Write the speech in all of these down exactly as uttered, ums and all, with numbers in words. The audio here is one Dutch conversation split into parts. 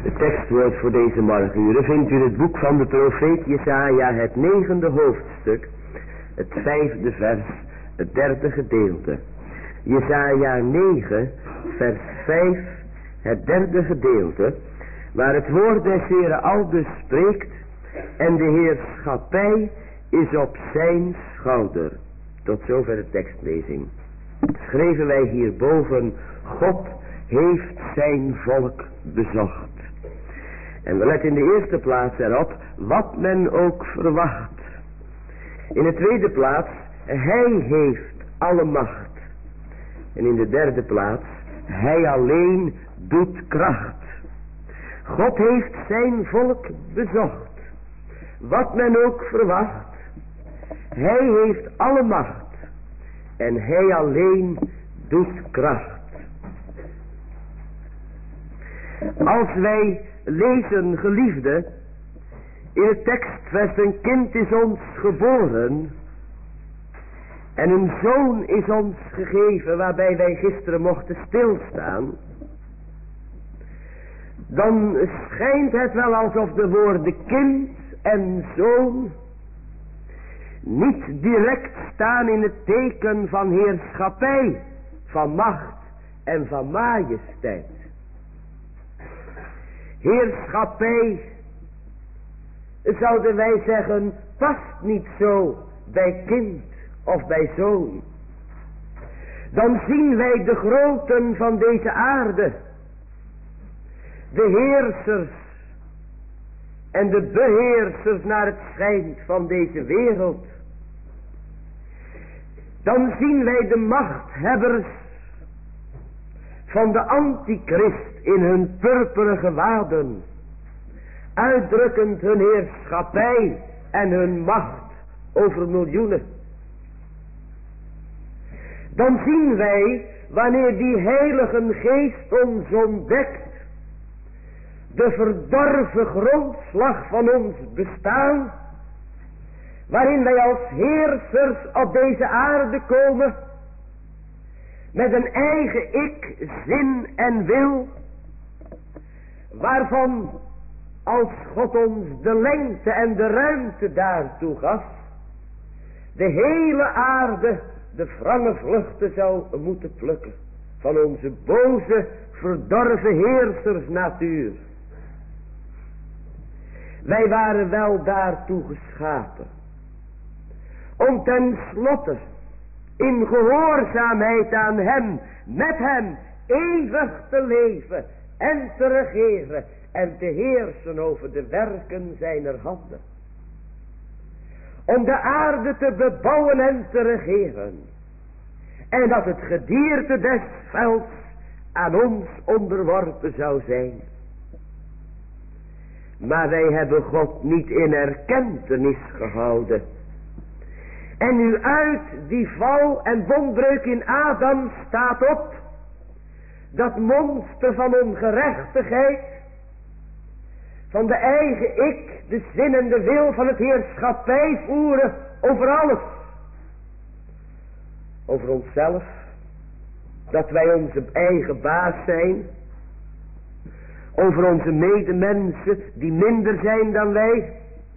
Het tekstwoord voor deze morgenuren vindt u in het boek van de profeet Jesaja, het negende hoofdstuk, het vijfde vers, het derde gedeelte. Jesaja negen, vers vijf, het derde gedeelte, waar het woord des Heeren aldus spreekt: en de heerschappij is op zijn schouder. Tot zover de tekstlezing. Schreven wij hierboven: God heeft zijn volk bezocht. En we letten in de eerste plaats erop wat men ook verwacht. In de tweede plaats, hij heeft alle macht. En in de derde plaats, hij alleen doet kracht. God heeft zijn volk bezocht. Wat men ook verwacht, hij heeft alle macht. En hij alleen doet kracht. Als wij lezen, geliefde, in het tekstvers: een kind is ons geboren en een zoon is ons gegeven, waarbij wij gisteren mochten stilstaan, dan schijnt het wel alsof de woorden kind en zoon niet direct staan in het teken van heerschappij, van macht en van majesteit. Heerschappij, zouden wij zeggen, past niet zo bij kind of bij zoon. Dan zien wij de groten van deze aarde, de heersers en de beheersers naar het schijnt van deze wereld. Dan zien wij de machthebbers van de antichrist in hun purperen gewaden, uitdrukkend hun heerschappij en hun macht over miljoenen. Dan zien wij, wanneer die heilige geest ons ontdekt, de verdorven grondslag van ons bestaan, waarin wij als heersers op deze aarde komen, met een eigen ik, zin en wil, waarvan als God ons de lengte en de ruimte daartoe gaf, de hele aarde de wrange vruchten zou moeten plukken van onze boze, verdorven heersersnatuur. Wij waren wel daartoe geschapen, om ten slotte in gehoorzaamheid aan hem, met hem eeuwig te leven en te regeren en te heersen over de werken zijner handen. Om de aarde te bebouwen en te regeren. En dat het gedierte des velds aan ons onderworpen zou zijn. Maar wij hebben God niet in erkentenis gehouden. En nu uit die val en bondbreuk in Adam staat op dat monster van ongerechtigheid, van de eigen ik, de zin en de wil van het heerschappij voeren over alles. Over onszelf, dat wij onze eigen baas zijn. Over onze medemensen die minder zijn dan wij.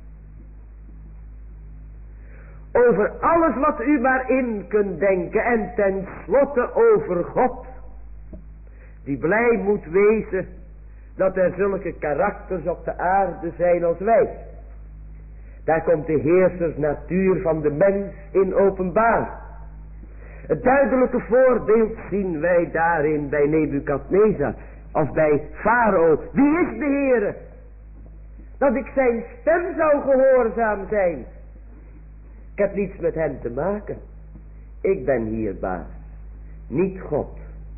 Over alles wat u maar in kunt denken. En tenslotte over God, die blij moet wezen dat er zulke karakters op de aarde zijn als wij. Daar komt de heersersnatuur van de mens in openbaar. Het duidelijke voorbeeld zien wij daarin bij Nebukadnezar of bij Farao. Wie is de Heere? Dat ik zijn stem zou gehoorzaam zijn. Ik heb niets met hem te maken. Ik ben hier baas, niet God.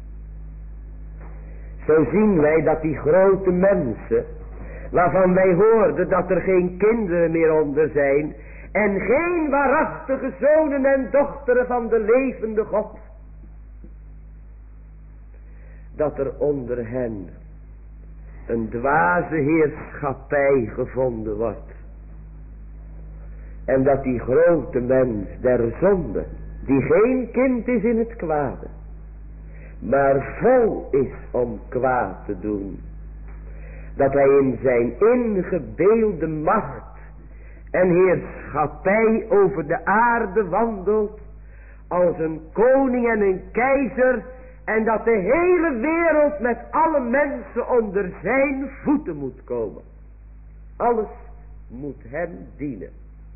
Zo zien wij dat die grote mensen, waarvan wij hoorden dat er geen kinderen meer onder zijn, en geen waarachtige zonen en dochteren van de levende God, dat er onder hen een dwaze heerschappij gevonden wordt. En dat die grote mens der zonde, die geen kind is in het kwade, maar vol is om kwaad te doen, Dat hij in zijn ingebeelde macht en heerschappij over de aarde wandelt als een koning en een keizer, en dat de hele wereld met alle mensen onder zijn voeten moet komen. Alles moet hem dienen.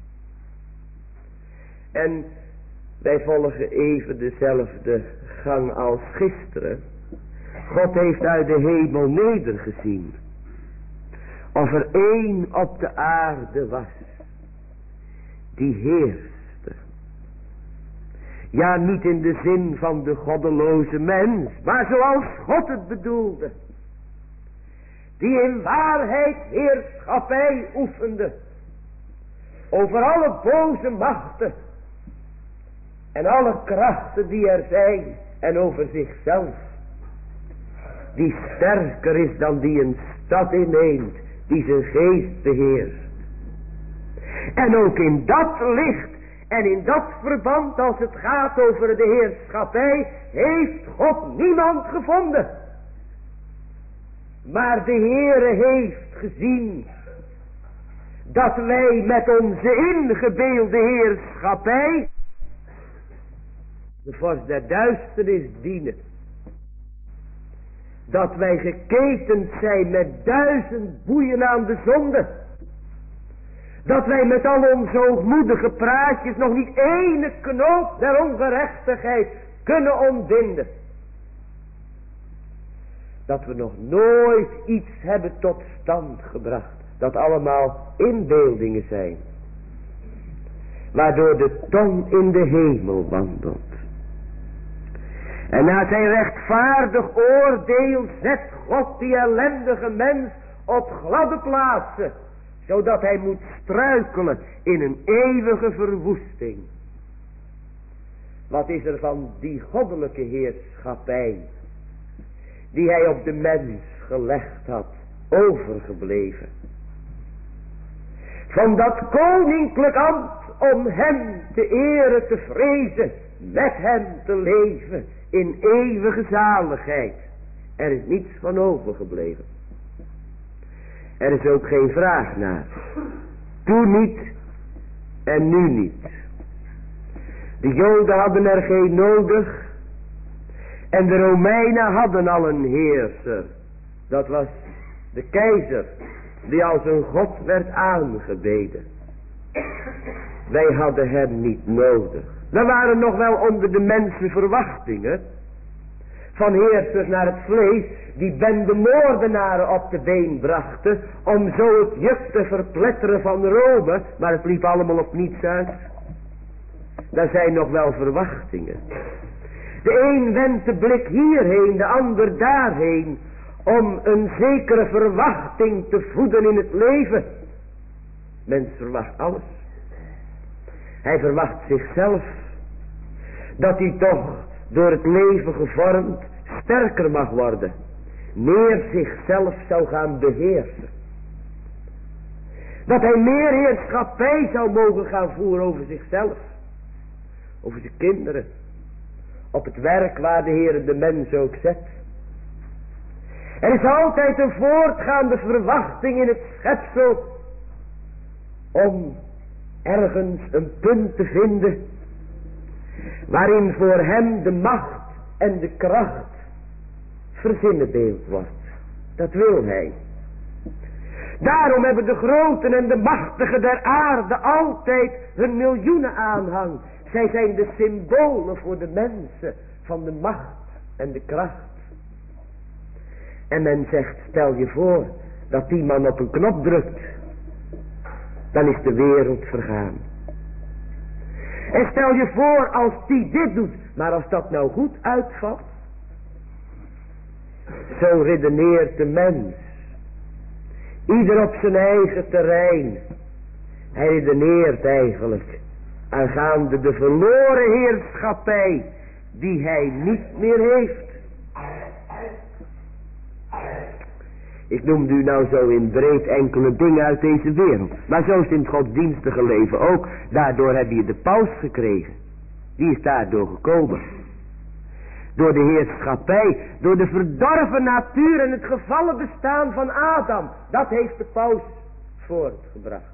En wij volgen even dezelfde gang als gisteren. God heeft uit de hemel nedergezien. Of er één op de aarde was die heerste. Ja, niet in de zin van de goddeloze mens, maar zoals God het bedoelde. Die in waarheid heerschappij oefende over alle boze machten en alle krachten die er zijn en over zichzelf. Die sterker is dan die een stad inneemt, die zijn geest beheerst. En ook in dat licht en in dat verband, als het gaat over de heerschappij, heeft God niemand gevonden. Maar de Heere heeft gezien dat wij met onze ingebeelde heerschappij de vorst der duisternis dienen. Dat wij geketend zijn met duizend boeien aan de zonde. Dat wij met al onze hoogmoedige praatjes nog niet ene knoop der ongerechtigheid kunnen ontbinden. Dat we nog nooit iets hebben tot stand gebracht. Dat allemaal inbeeldingen zijn. Waardoor de tong in de hemel wandelt. En na zijn rechtvaardig oordeel zet God die ellendige mens op gladde plaatsen, zodat hij moet struikelen in een eeuwige verwoesting. Wat is er van die goddelijke heerschappij, die hij op de mens gelegd had, overgebleven? Van dat koninklijk ambt om hem te eren, te vrezen, met hem te leven in eeuwige zaligheid. Er is niets van overgebleven. Er is ook geen vraag naar. Toen niet en nu niet. De Joden hadden er geen nodig. En de Romeinen hadden al een heerser. Dat was de keizer, die als een god werd aangebeden. Wij hadden hem niet nodig. Er waren nog wel onder de mensen verwachtingen van heersers naar het vlees, die bendemoordenaren op de been brachten om zo het juk te verpletteren van Rome, maar het liep allemaal op niets uit. Daar zijn nog wel verwachtingen. De een wendt de blik hierheen, de ander daarheen, om een zekere verwachting te voeden in het leven. Mens verwacht alles. Hij verwacht zichzelf. Dat hij toch door het leven gevormd sterker mag worden. Meer zichzelf zou gaan beheersen. Dat hij meer heerschappij zou mogen gaan voeren over zichzelf. Over zijn kinderen. Op het werk waar de Heer de mens ook zet. Er is altijd een voortgaande verwachting in het schepsel. Om ergens een punt te vinden. Waarin voor hem de macht en de kracht verzinnenbeeld wordt. Dat wil hij. Daarom hebben de groten en de machtigen der aarde altijd hun miljoenen aanhang. Zij zijn de symbolen voor de mensen van de macht en de kracht. En men zegt, stel je voor dat die man op een knop drukt. Dan is de wereld vergaan. En stel je voor als die dit doet. Maar als dat nou goed uitvalt. Zo redeneert de mens. Ieder op zijn eigen terrein. Hij redeneert eigenlijk aangaande de verloren heerschappij die hij niet meer heeft. Ik noemde u nou zo in breed enkele dingen uit deze wereld. Maar zo is het in het godsdienstige leven ook. Daardoor heb je de paus gekregen. Die is daardoor gekomen. Door de heerschappij, door de verdorven natuur en het gevallen bestaan van Adam. Dat heeft de paus voortgebracht.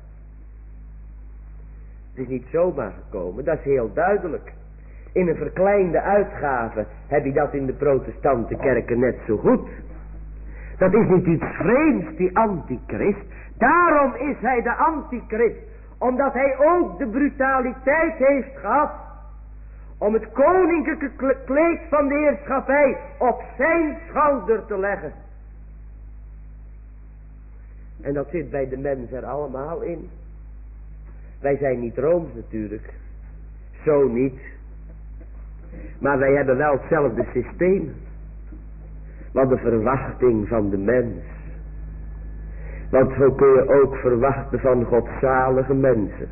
Het is niet zomaar gekomen, dat is heel duidelijk. In een verkleinde uitgave heb je dat in de protestante kerken net zo goed. Dat is niet iets vreemds, die antichrist. Daarom is hij de antichrist. Omdat hij ook de brutaliteit heeft gehad om het koninklijke kleed van de heerschappij op zijn schouder te leggen. En dat zit bij de mens er allemaal in. Wij zijn niet Rooms natuurlijk. Zo niet. Maar wij hebben wel hetzelfde systeem. Want de verwachting van de mens. Want zo kun je ook verwachten van godzalige mensen.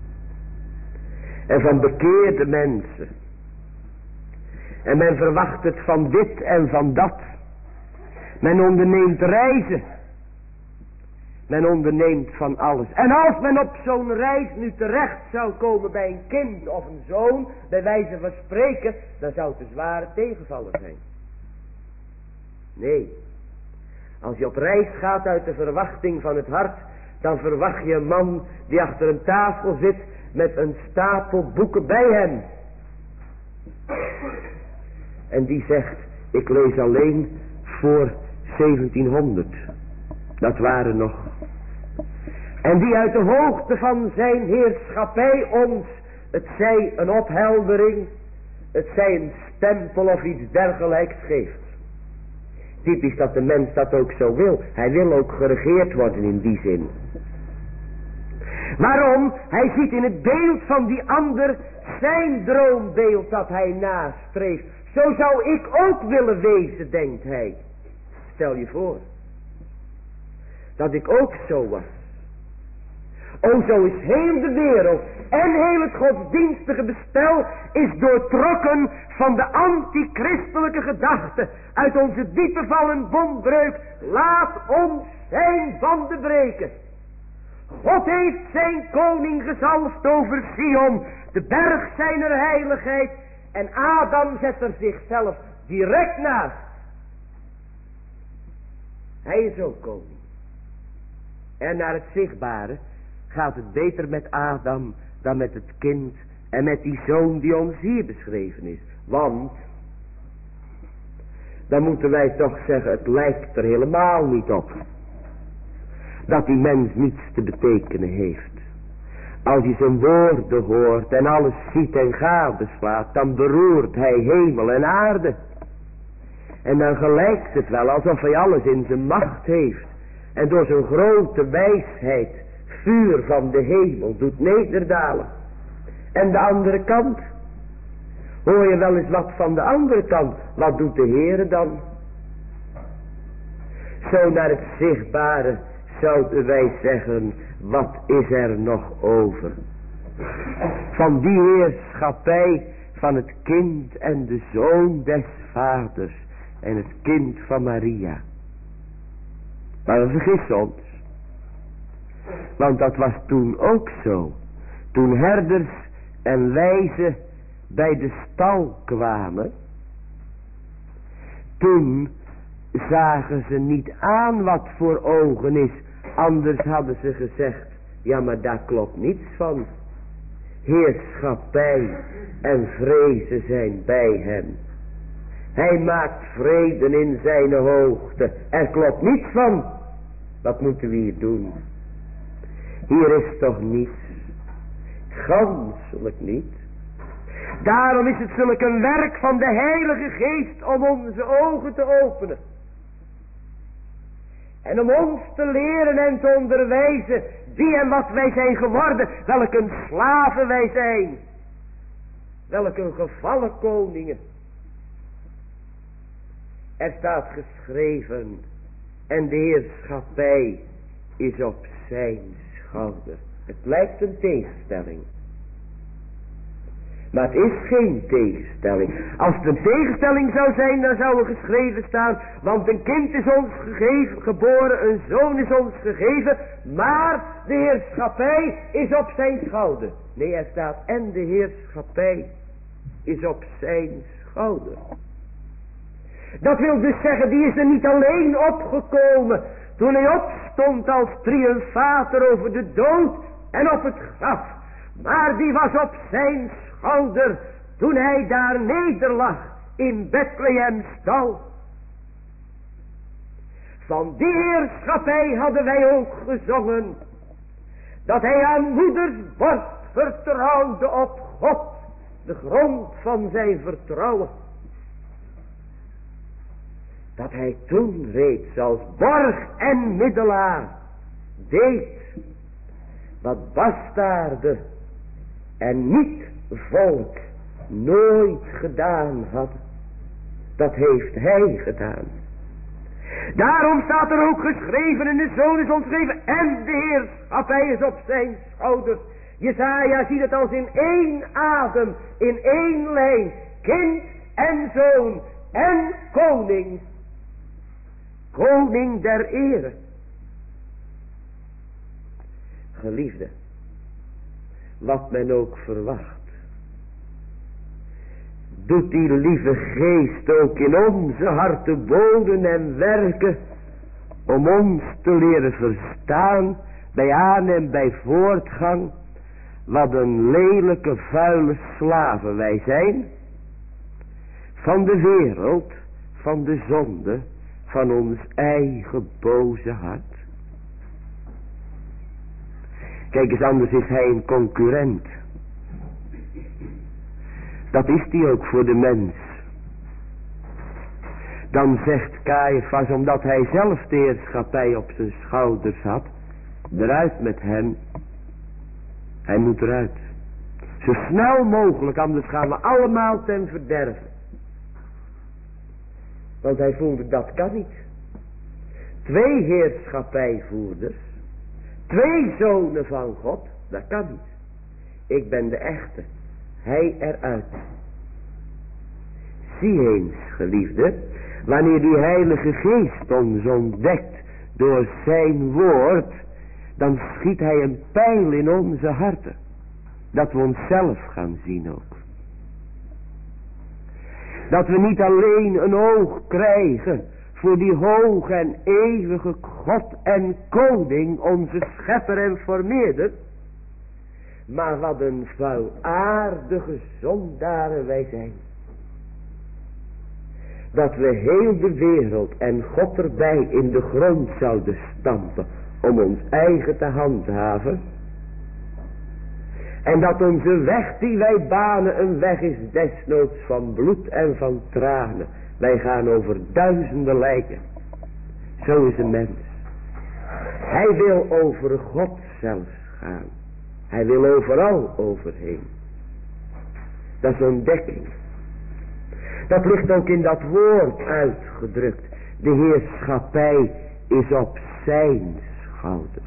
En van bekeerde mensen. En men verwacht het van dit en van dat. Men onderneemt reizen. Men onderneemt van alles. En als men op zo'n reis nu terecht zou komen bij een kind of een zoon, bij wijze van spreken, dan zou het een zware tegenvaller zijn. Nee. Als je op reis gaat uit de verwachting van het hart, dan verwacht je een man die achter een tafel zit met een stapel boeken bij hem. En die zegt, ik lees alleen voor zeventienhonderd. Dat waren nog. En die uit de hoogte van zijn heerschappij ons, het zij een opheldering, het zij een stempel of iets dergelijks geeft. Typisch dat de mens dat ook zo wil. Hij wil ook geregeerd worden in die zin. Waarom? Hij ziet in het beeld van die ander zijn droombeeld dat hij nastreeft. Zo zou ik ook willen wezen, denkt hij. Stel je voor dat ik ook zo was. O, zo is heel de wereld en heel het godsdienstige bestel is doortrokken van de antichristelijke gedachte. Uit onze diepe val en bondbreuk, laat ons zijn banden breken. God heeft zijn koning gezalfd over Sion, de berg zijner heiligheid. En Adam zet er zichzelf direct naast. Hij is ook koning. En naar het zichtbare gaat het beter met Adam dan met het kind en met die zoon die ons hier beschreven is. Want, dan moeten wij toch zeggen, het lijkt er helemaal niet op dat die mens niets te betekenen heeft. Als je zijn woorden hoort en alles ziet en gadeslaat, dan beroert hij hemel en aarde. En dan gelijkt het wel alsof hij alles in zijn macht heeft. En door zijn grote wijsheid vuur van de hemel doet nederdalen. En de andere kant? Hoor je wel eens wat van de andere kant? Wat doet de Heere dan? Zo naar het zichtbare zouden wij zeggen, wat is er nog over? Van die heerschappij van het kind en de zoon des vaders en het kind van Maria. Maar we vergissen ons. Want dat was toen ook zo. Toen herders en wijzen bij de stal kwamen. Toen zagen ze niet aan wat voor ogen is. Anders hadden ze gezegd, ja maar daar klopt niets van. Heerschappij en vrezen zijn bij hem. Hij maakt vrede in zijn hoogte. Er klopt niets van. Wat moeten we hier doen? Hier is toch niets. Ganselijk niet. Daarom is het zulk een werk van de Heilige Geest om onze ogen te openen. En om ons te leren en te onderwijzen wie en wat wij zijn geworden. Welk een slaven wij zijn. Welk een gevallen koningen. Er staat geschreven. En de heerschappij is op zijn schouder. Het lijkt een tegenstelling. Maar het is geen tegenstelling. Als het een tegenstelling zou zijn, dan zou er geschreven staan. Want een kind is ons gegeven, geboren, een zoon is ons gegeven. Maar de heerschappij is op zijn schouder. Nee, er staat en de heerschappij is op zijn schouder. Dat wil dus zeggen, die is er niet alleen opgekomen toen hij opstond als triumfator over de dood en op het graf. Maar die was op zijn schouder toen hij daar nederlag in Bethlehem stal. Van die heerschappij hadden wij ook gezongen, dat hij aan moeders borst vertrouwde op God, de grond van zijn vertrouwen. Dat hij toen reeds als borg en middelaar deed wat bastaarden en niet volk nooit gedaan hadden. Dat heeft hij gedaan. Daarom staat er ook geschreven, en de Zoon is ontschreven en de heerschappij is op zijn schouders. Jesaja ziet het als in één adem, in één lijn, kind en zoon en koning. Koning der ere. Geliefde, wat men ook verwacht, doet die lieve geest ook in onze harten boden en werken, om ons te leren verstaan, bij aan en bij voortgang, wat een lelijke vuile slaven wij zijn, van de wereld, van de zonde, van ons eigen boze hart. Kijk eens, anders is hij een concurrent. Dat is die ook voor de mens. Dan zegt Caiaphas, omdat hij zelf de heerschappij op zijn schouders had, eruit met hem. Hij moet eruit. Zo snel mogelijk, anders gaan we allemaal ten verderven. Want hij voelde, dat kan niet. Twee heerschappijvoerders, twee zonen van God, dat kan niet. Ik ben de echte, hij eruit. Zie eens, geliefde, wanneer die Heilige Geest ons ontdekt door zijn woord, dan schiet hij een pijl in onze harten, dat we onszelf gaan zien ook. Dat we niet alleen een oog krijgen voor die hoge en eeuwige God en Koning, onze schepper en vermeerder, maar wat een vuilaardige zondaren wij zijn. Dat we heel de wereld en God erbij in de grond zouden stampen om ons eigen te handhaven. En dat onze weg die wij banen een weg is desnoods van bloed en van tranen. Wij gaan over duizenden lijken. Zo is een mens. Hij wil over God zelfs gaan. Hij wil overal overheen. Dat is ontdekking. Dat ligt ook in dat woord uitgedrukt. De heerschappij is op zijn schouder.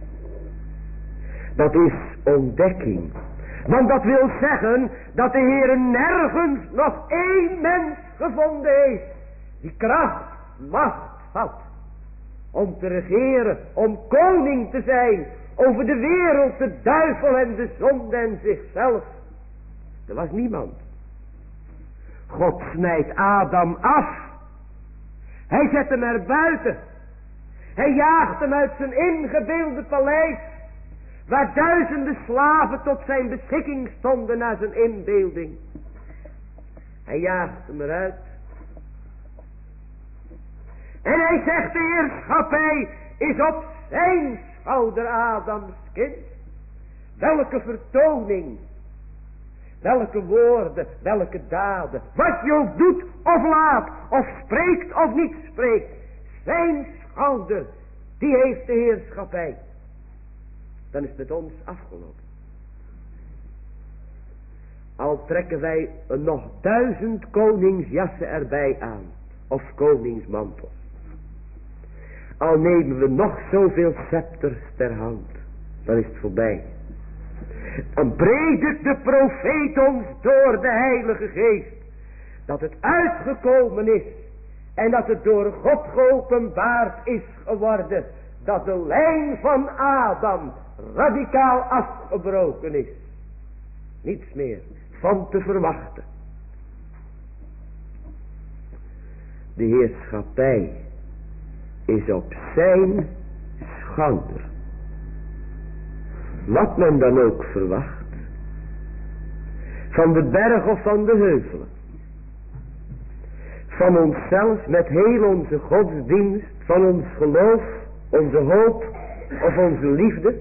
Dat is ontdekking. Want dat wil zeggen dat de Heer nergens nog één mens gevonden heeft die kracht, macht had om te regeren, om koning te zijn over de wereld, de duivel en de zonde en zichzelf. Er was niemand. God snijdt Adam af. Hij zet hem er buiten. Hij jaagt hem uit zijn ingebeelde paleis, waar duizenden slaven tot zijn beschikking stonden naar zijn inbeelding. Hij jaagt hem eruit. En hij zegt, de heerschappij is op zijn schouder, Adams kind. Welke vertoning, welke woorden, welke daden, wat je ook doet of laat, of spreekt of niet spreekt, zijn schouder, die heeft de heerschappij. Dan is het met ons afgelopen. Al trekken wij een nog duizend koningsjassen erbij aan, of koningsmantels. Al nemen we nog zoveel scepters ter hand, dan is het voorbij. Dan predikt de profeet ons door de Heilige Geest dat het uitgekomen is en dat het door God geopenbaard is geworden dat de lijn van Adam radicaal afgebroken is. Niets meer van te verwachten. De heerschappij is op zijn schouder. Wat men dan ook verwacht. Van de berg of van de heuvelen. Van onszelf met heel onze godsdienst. Van ons geloof, onze hoop of onze liefde.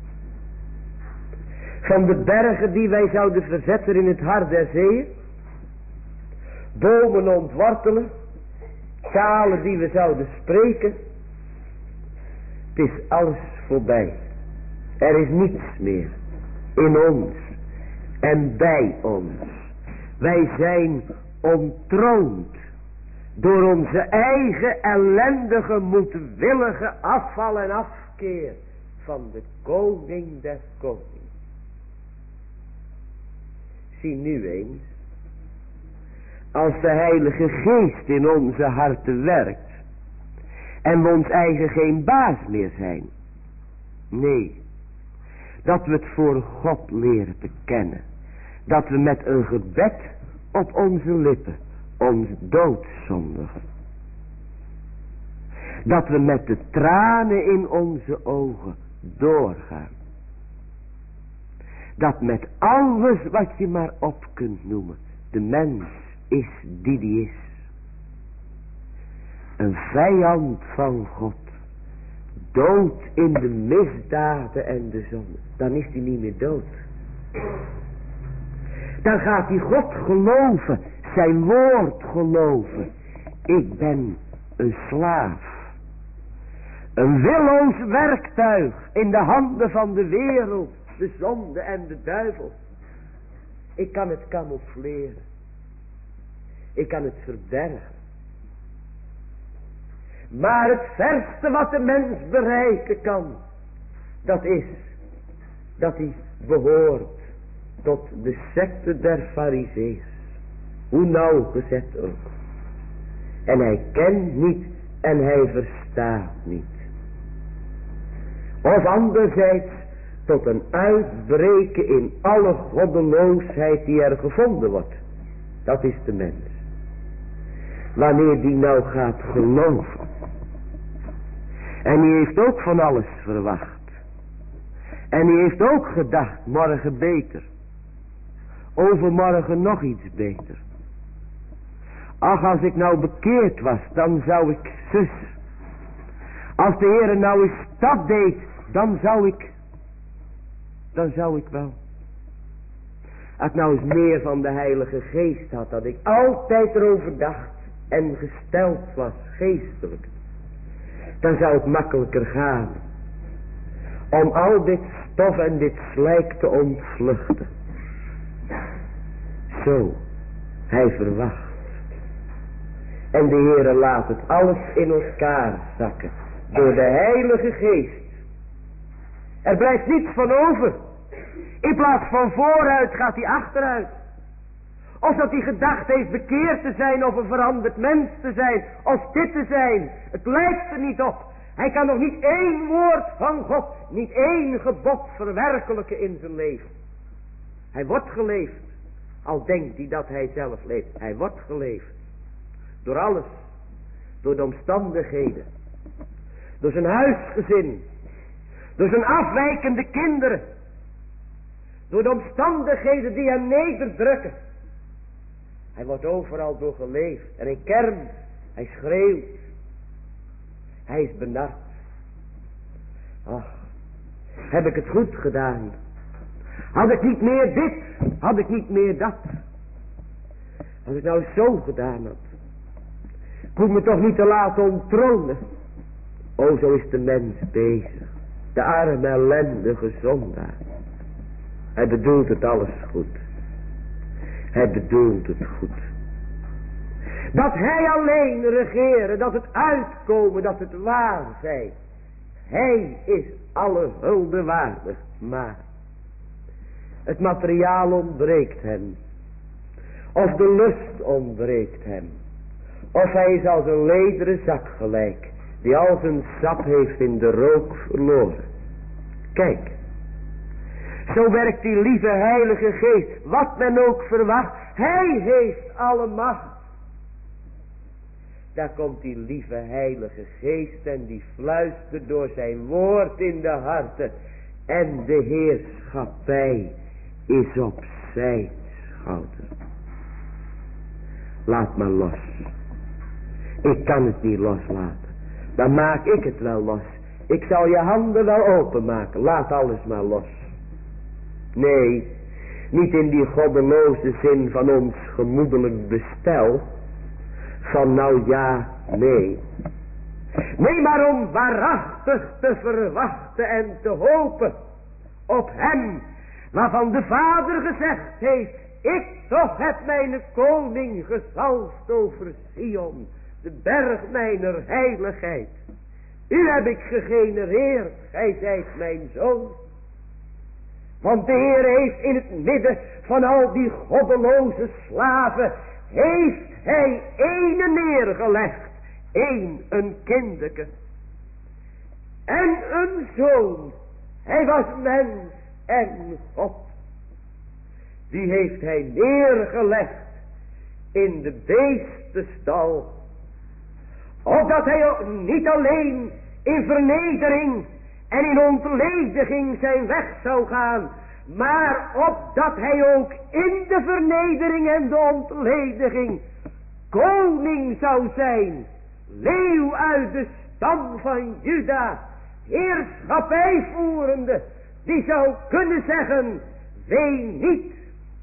Van de bergen die wij zouden verzetten in het hart der zeeën. Bomen ontwortelen. Talen die we zouden spreken. Het is alles voorbij. Er is niets meer in ons en bij ons. Wij zijn ontroond door onze eigen ellendige, moedwillige afval en afkeer van de koning des konings. Zie nu eens, als de Heilige Geest in onze harten werkt en we ons eigen geen baas meer zijn. Nee, dat we het voor God leren te kennen. Dat we met een gebed op onze lippen ons doodzondigen. Dat we met de tranen in onze ogen doorgaan. Dat met alles wat je maar op kunt noemen, de mens is die die is. Een vijand van God. Dood in de misdaden en de zonde. Dan is hij niet meer dood. Dan gaat hij God geloven. Zijn woord geloven. Ik ben een slaaf. Een willoos werktuig in de handen van de wereld. De zonde en de duivel. Ik kan het camoufleren. Ik kan het verbergen. Maar het verste wat de mens bereiken kan, dat is dat hij behoort tot de secte der Farizeeërs. Hoe nauwgezet ook. En hij kent niet en hij verstaat niet. Of anderzijds tot een uitbreken in alle goddeloosheid die er gevonden wordt. Dat is de mens. Wanneer die nou gaat geloven. En die heeft ook van alles verwacht. En die heeft ook gedacht, morgen beter. Overmorgen nog iets beter. Ach, als ik nou bekeerd was, dan zou ik zus. Als de Heere nou eens dat deed, dan zou ik. Dan zou ik wel. Als ik nou eens meer van de Heilige Geest had, dat ik altijd erover dacht en gesteld was, geestelijk. Dan zou het makkelijker gaan. Om al dit stof en dit slijk te ontvluchten. Zo, hij verwacht. En de Heere laat het alles in elkaar zakken. Door de Heilige Geest. Er blijft niets van over. In plaats van vooruit gaat hij achteruit. Of dat hij gedacht heeft bekeerd te zijn of een veranderd mens te zijn. Of dit te zijn. Het lijkt er niet op. Hij kan nog niet één woord van God. Niet één gebod verwerkelijken in zijn leven. Hij wordt geleefd. Al denkt hij dat hij zelf leeft. Hij wordt geleefd. Door alles. Door de omstandigheden. Door zijn huisgezin. Door zijn afwijkende kinderen. Door de omstandigheden die hem nederdrukken. Hij wordt overal door geleefd. En hij kermt. Hij schreeuwt. Hij is benard. Ach, heb ik het goed gedaan? Had ik niet meer dit? Had ik niet meer dat? Als ik nou zo gedaan had. Ik hoef me toch niet te laten onttronen. O, zo is de mens bezig. De arme ellendige zondaar. Hij bedoelt het alles goed. Hij bedoelt het goed. Dat hij alleen regeren, dat het uitkomen, dat het waar zijn. Hij is alle hulde waardig, maar het materiaal ontbreekt hem. Of de lust ontbreekt hem. Of hij is als een lederen zak gelijk, die al zijn sap heeft in de rook verloren. Kijk, zo werkt die lieve Heilige Geest, wat men ook verwacht. Hij heeft alle macht. daar komt die lieve heilige geest en die fluistert door zijn woord in de harten. En de heerschappij is op zijn schouder. Laat maar los. Ik kan het niet loslaten. Dan maak ik het wel los. Ik zal je handen wel openmaken. Laat alles maar los. Nee, niet in die goddeloze zin van ons gemoedelijk bestel. Van nou ja, nee. Nee, maar om waarachtig te verwachten en te hopen op hem waarvan de Vader gezegd heeft: ik toch heb mijn koning gezalfd over Sion, de berg mijner heiligheid. U heb ik gegenereerd, gij zijt mijn zoon. Want de Heer heeft in het midden van al die goddeloze slaven, heeft hij ene neergelegd. Eén, een kindeke. En een zoon. Hij was mens en God. Die heeft hij neergelegd in de beestenstal. Opdat hij ook niet alleen in vernedering en in ontlediging zijn weg zou gaan, maar opdat hij ook in de vernedering en de ontlediging koning zou zijn. Leeuw uit de stam van Juda, heerschappij voerende, die zou kunnen zeggen: wee niet.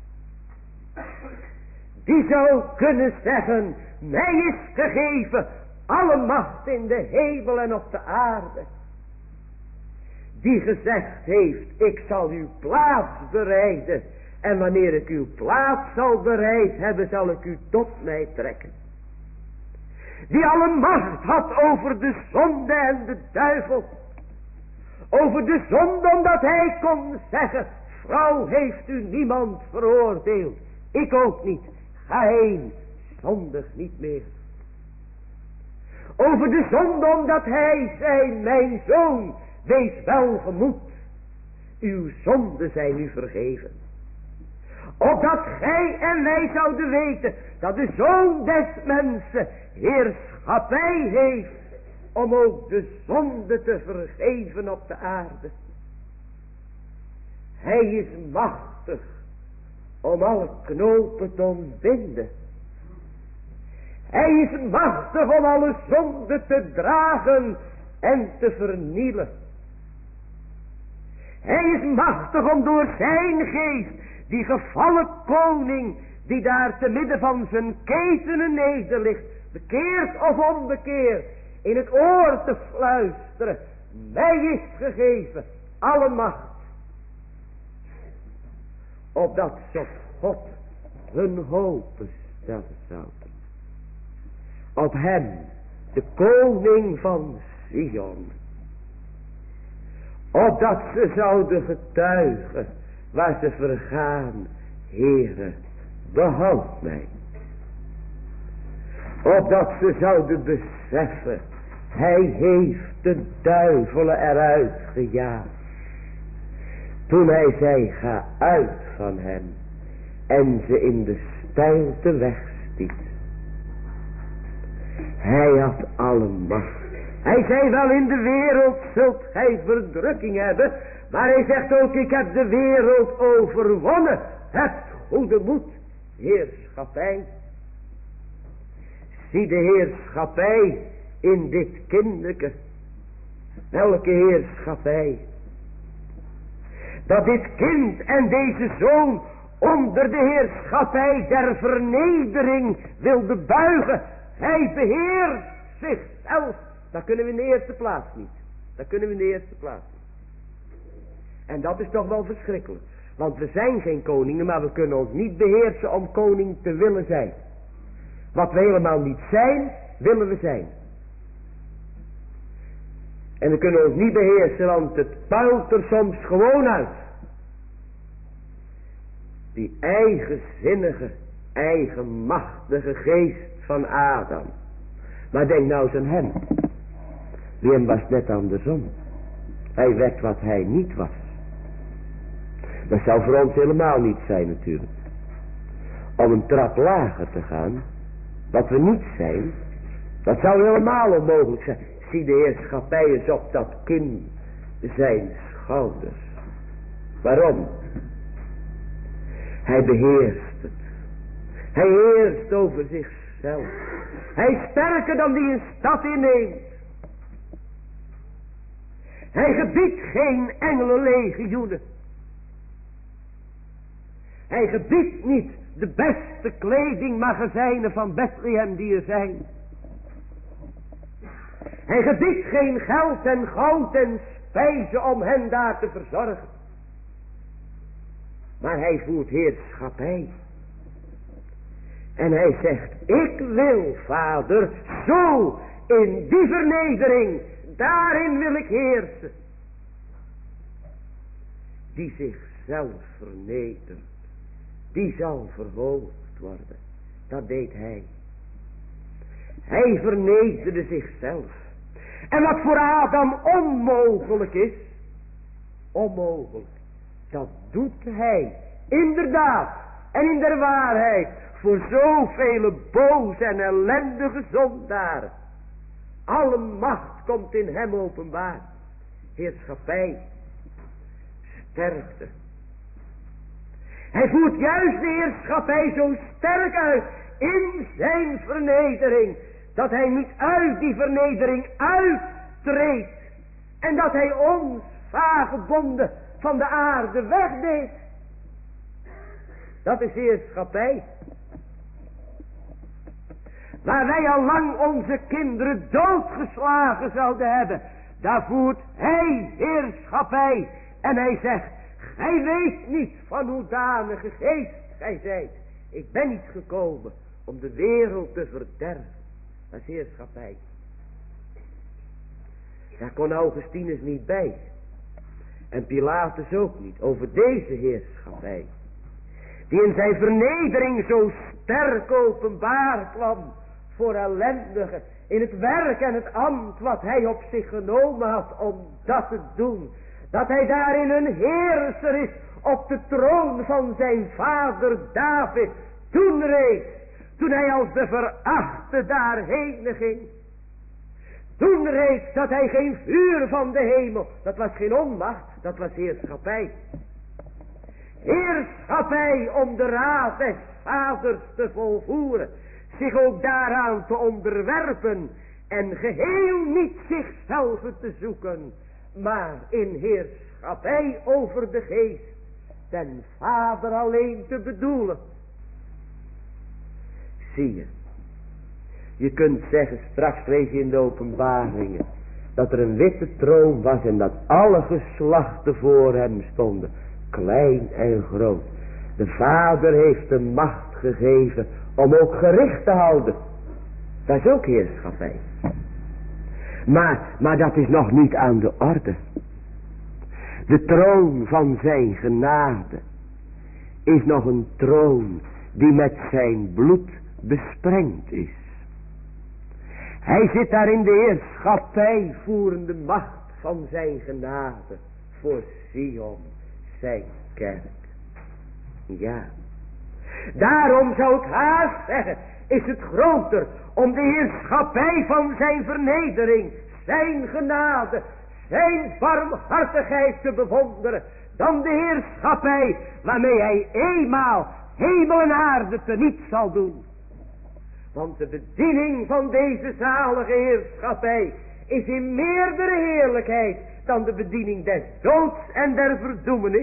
Die zou kunnen zeggen: mij is gegeven alle macht in de hemel en op de aarde. Die gezegd heeft: ik zal uw plaats bereiden. En wanneer ik uw plaats zal bereid hebben, zal ik u tot mij trekken. Die alle macht had over de zonde en de duivel. Over de zonde, omdat hij kon zeggen: vrouw, heeft u niemand veroordeeld. Ik ook niet. Ga heen, zondig niet meer. Over de zonde, omdat hij zei: mijn zoon, wees welgemoed. Uw zonden zijn u vergeven. Opdat gij en wij zouden weten dat de Zoon des mensen heerschappij heeft om ook de zonde te vergeven op de aarde. Hij is machtig om alle knopen te ontbinden. Hij is machtig om alle zonde te dragen en te vernielen. Hij is machtig om door zijn geest die gevallen koning, die daar te midden van zijn ketenen nederligt, bekeerd of onbekeerd, in het oor te fluisteren: mij is gegeven alle macht. Opdat ze op God hun hopen stellen zouden. Op hem, de koning van Sion. Opdat ze zouden getuigen waar ze vergaan: Heere, behoud mij. Opdat ze zouden beseffen: hij heeft de duivelen eruit gejaagd. Toen hij zei: ga uit van hem. En ze in de steilte wegstiet. Hij had alle macht. Hij zei wel: in de wereld zult gij verdrukking hebben. Maar hij zegt ook: ik heb de wereld overwonnen. Heb goede moed, heerschappij. Zie de heerschappij in dit kinderke. Welke heerschappij? Dat dit kind en deze zoon onder de heerschappij der vernedering wilde buigen. Hij beheerst zichzelf. Dat kunnen we in de eerste plaats niet. Dat kunnen we in de eerste plaats niet. En dat is toch wel verschrikkelijk. Want we zijn geen koningen, maar we kunnen ons niet beheersen om koning te willen zijn. Wat we helemaal niet zijn, willen we zijn. En we kunnen ons niet beheersen, want het puilt er soms gewoon uit. Die eigenzinnige, eigenmachtige geest van Adam. Maar denk nou eens aan hem. Die hem was net andersom. Hij werd wat hij niet was. Dat zou voor ons helemaal niet zijn natuurlijk. Om een trap lager te gaan, wat we niet zijn, Dat zou helemaal onmogelijk zijn. Zie, de heerschappij is op dat kind zijn schouders. Waarom? Hij beheerst het. Hij heerst over zichzelf. Hij is sterker dan die een stad inneemt. Hij gebiedt geen engelenlegioenen. Hij gebiedt niet de beste kledingmagazijnen van Bethlehem die er zijn. Hij gebiedt geen geld en goud en spijzen om hen daar te verzorgen. Maar hij voert heerschappij. En hij zegt, ik wil, Vader, zo in die vernedering, daarin wil ik heersen. Die zichzelf vernedert, die zal verhoogd worden. Dat deed hij. Hij vernederde zichzelf. En wat voor Adam onmogelijk is, onmogelijk, dat doet hij inderdaad en in der waarheid voor zoveel boze en ellendige zondaren. Alle macht komt in hem openbaar. Heerschappij, sterkte. Hij voert juist de heerschappij zo sterk uit in zijn vernedering, dat hij niet uit die vernedering uittreedt en dat hij ons vagebonden van de aarde wegdeed. Dat is heerschappij. Waar wij al lang onze kinderen doodgeslagen zouden hebben, daar voert hij heerschappij. En hij zegt, gij weet niet van hoedanige geest gij zijt. Ik ben niet gekomen om de wereld te verderven. Dat is heerschappij. Daar kon Augustinus niet bij. En Pilatus ook niet. Over deze heerschappij. Die in zijn vernedering zo sterk openbaar kwam. Voor ellendigen. In het werk en het ambt wat hij op zich genomen had om dat te doen. Dat hij daarin een heerser is op de troon van zijn vader David. Toen reeds. Toen hij als de verachte daarheen ging. Toen reeds dat hij geen vuur van de hemel. Dat was geen onmacht. Dat was heerschappij. Heerschappij om de raad des vaders te volvoeren. Zich ook daaraan te onderwerpen. En geheel niet zichzelf te zoeken. Maar in heerschappij over de geest. Den vader alleen te bedoelen. Zie je. Je kunt zeggen, straks lees je in de openbaringen. Dat er een witte troon was en dat alle geslachten voor hem stonden. Klein en groot. De vader heeft de macht gegeven om ook gericht te houden. Dat is ook heerschappij. Maar, maar dat is nog niet aan de orde. De troon van zijn genade is nog een troon die met zijn bloed besprengd is. Hij zit daar in de heerschappij voerende macht van zijn genade voor Sion, zijn kerk. Ja. Daarom zou ik haast zeggen, is het groter om de heerschappij van zijn vernedering, zijn genade, zijn barmhartigheid te bewonderen, dan de heerschappij waarmee hij eenmaal hemel en aarde teniet zal doen. Want de bediening van deze zalige heerschappij is in meerdere heerlijkheid dan de bediening des doods en der verdoemenis.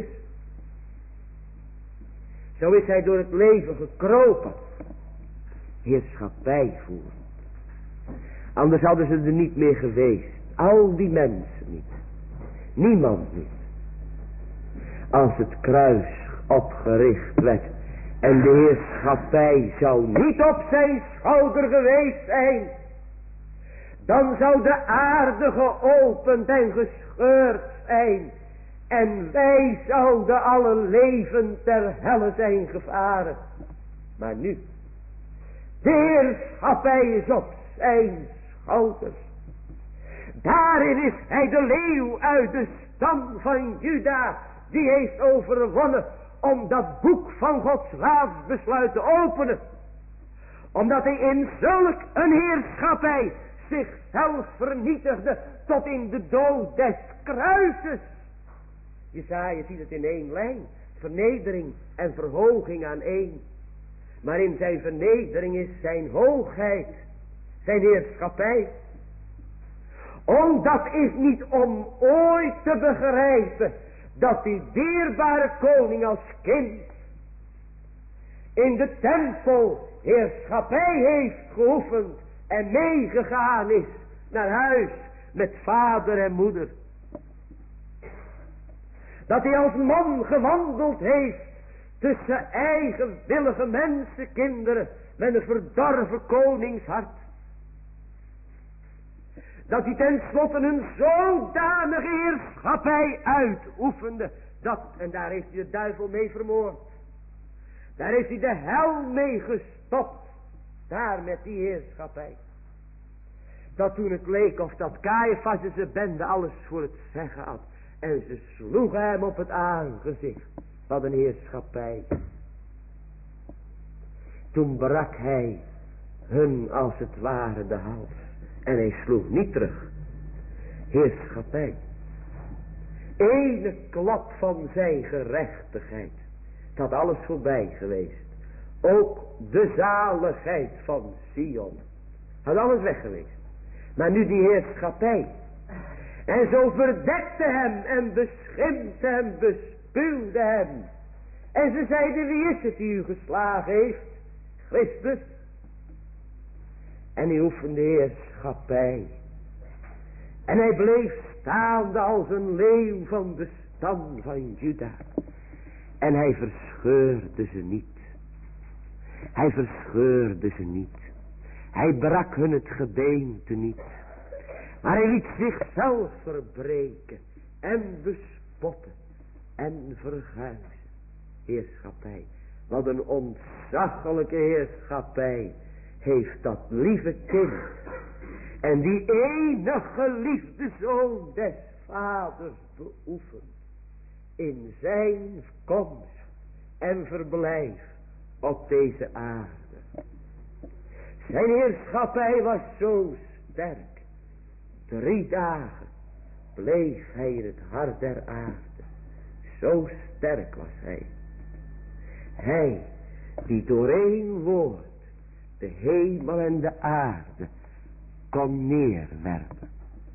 Zo is hij door het leven gekropen. Heerschappij voeren. Anders hadden ze er niet meer geweest. Al die mensen niet. Niemand niet. Als het kruis opgericht werd. En de heerschappij zou niet op zijn schouder geweest zijn. Dan zou de aarde geopend en gescheurd zijn. En wij zouden alle leven ter helle zijn gevaren. Maar nu. De heerschappij is op zijn schouders. Daarin is hij de leeuw uit de stam van Juda. Die heeft overwonnen om dat boek van Gods raadsbesluit te openen. Omdat hij in zulk een heerschappij zichzelf vernietigde tot in de dood des kruises. Jesaja ziet het in één lijn. Vernedering en verhoging aan één. Maar in zijn vernedering is zijn hoogheid. Zijn heerschappij. Oh, dat is niet om ooit te begrijpen. Dat die dierbare koning als kind. In de tempel heerschappij heeft geoefend. En meegegaan is naar huis met vader en moeder. Dat hij als man gewandeld heeft tussen eigenwillige mensenkinderen met een verdorven koningshart. Dat hij tenslotte een zodanige heerschappij uitoefende. Dat, en daar heeft hij de duivel mee vermoord. Daar heeft hij de hel mee gestopt. Daar met die heerschappij. Dat toen het leek of dat Caiaphas en zijn bende alles voor het zeggen had. En ze sloegen hem op het aangezicht. Wat een heerschappij. Toen brak hij hun als het ware de hals. En hij sloeg niet terug. Heerschappij. Ene klap van zijn gerechtigheid. Het had alles voorbij geweest. Ook de zaligheid van Sion. Had alles weg geweest. Maar nu die heerschappij. En zo verdekte hem en beschimpte hem, bespuwde hem. En ze zeiden, wie is het die u geslagen heeft? Christus. En hij oefende heerschappij. En hij bleef staande als een leeuw van de stam van Juda. En hij verscheurde ze niet. Hij verscheurde ze niet. Hij brak hun het gebeente niet. Maar hij liet zichzelf verbreken. En bespotten. En verguizen. Heerschappij. Wat een ontzaglijke heerschappij heeft dat lieve kind. En die enige geliefde zoon des vaders beoefend. In zijn komst en verblijf op deze aarde. Zijn heerschappij was zo sterk. Drie dagen bleef hij in het hart der aarde. Zo sterk was hij. Hij die door één woord de hemel en de aarde kon neerwerpen.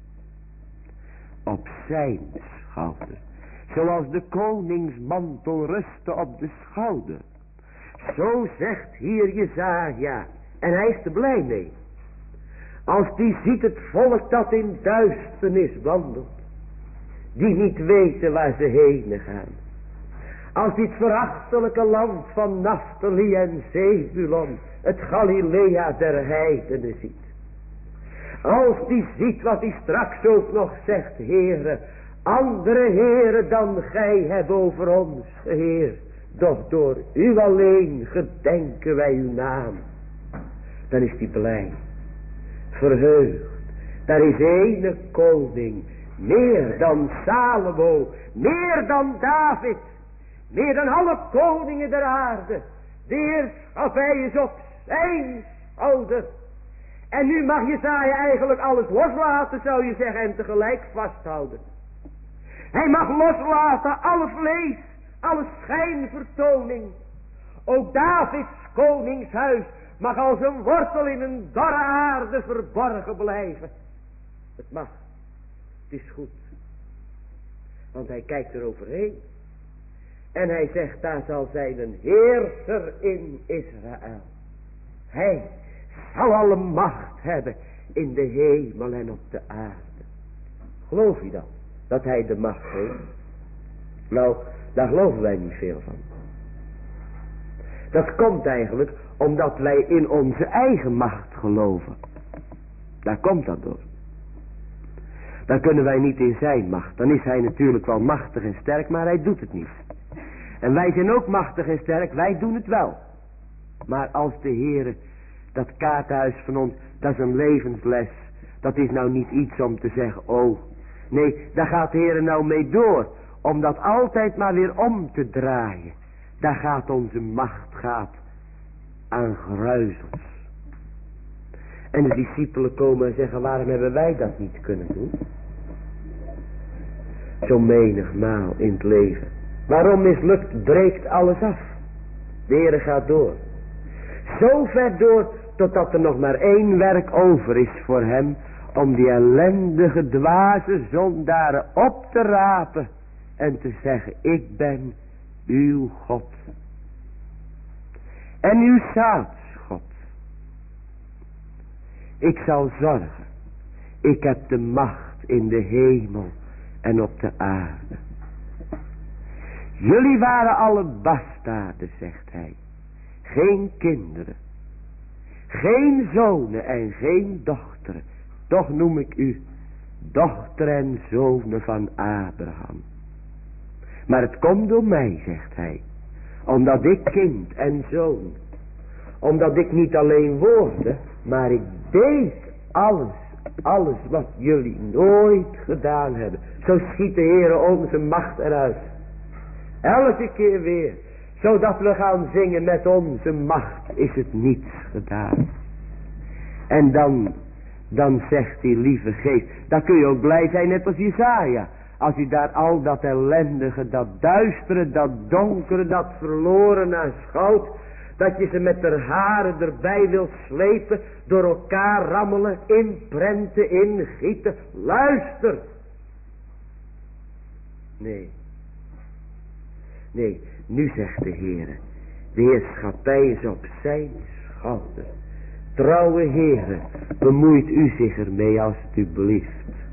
Op zijn schouder. Zoals de koningsmantel rustte op de schouder. Zo zegt hier Jesaja. En hij is er blij mee. Als die ziet het volk dat in duisternis wandelt. Die niet weten waar ze heen gaan. Als die het verachtelijke land van Naphtali en Zebulon. Het Galilea der heidenen ziet. Als die ziet wat hij straks ook nog zegt. Heere, andere heren dan gij hebben over ons geheerd. Doch door u alleen gedenken wij uw naam. Dan is hij blij. Verheugd. Daar is ene koning. Meer dan Salomo. Meer dan David. Meer dan alle koningen der aarde. De heerschappij is op zijn schouder. En nu mag Jesaja eigenlijk alles loslaten, zou je zeggen, en tegelijk vasthouden. Hij mag loslaten alle vlees, alle schijnvertoning. Ook Davids koningshuis mag als een wortel in een dorre aarde verborgen blijven. Het mag. Het is goed. Want hij kijkt er overheen. En hij zegt, daar zal zijn een heerser in Israël. Hij zal alle macht hebben in de hemel en op de aarde. Geloof je dan dat hij de macht heeft? Nou, daar geloven wij niet veel van. Dat komt eigenlijk omdat wij in onze eigen macht geloven. Daar komt dat door. Dan kunnen wij niet in zijn macht. Dan is hij natuurlijk wel machtig en sterk, maar hij doet het niet. En wij zijn ook machtig en sterk, wij doen het wel. Maar als de Heere, dat kaartenhuis van ons, dat is een levensles. Dat is nou niet iets om te zeggen, oh. Nee, daar gaat de Heere nou mee door. Om dat altijd maar weer om te draaien. Daar gaat onze macht gaat aan gruizels. En de discipelen komen en zeggen, waarom hebben wij dat niet kunnen doen? Zo menigmaal in het leven. Waarom mislukt, breekt alles af. De Heere gaat door. Zo ver door, totdat er nog maar één werk over is voor hem, om die ellendige, dwaze zondaren op te rapen en te zeggen, ik ben uw God. En uw zaadsgod. Ik zal zorgen. Ik heb de macht in de hemel en op de aarde. Jullie waren alle bastaarden, zegt hij. Geen kinderen. Geen zonen en geen dochteren. Toch noem ik u dochter en zonen van Abraham. Maar het komt door mij, zegt hij. Omdat ik kind en zoon. Omdat ik niet alleen woordde, maar ik deed alles. Alles wat jullie nooit gedaan hebben. Zo schiet de Heere onze macht eruit. Elke keer weer. Zodat we gaan zingen, met onze macht is het niets gedaan. En dan, dan zegt die lieve geest. Dan kun je ook blij zijn net als Jesaja. Als u daar al dat ellendige, dat duistere, dat donkere, dat verloren aanschouwt. Dat je ze met de haren erbij wil slepen. Door elkaar rammelen, inprenten, ingieten. Luister. Nee. Nee, nu zegt de Heere. De heerschappij is op zijn schouder. Trouwe Heere, bemoeit u zich ermee alstublieft.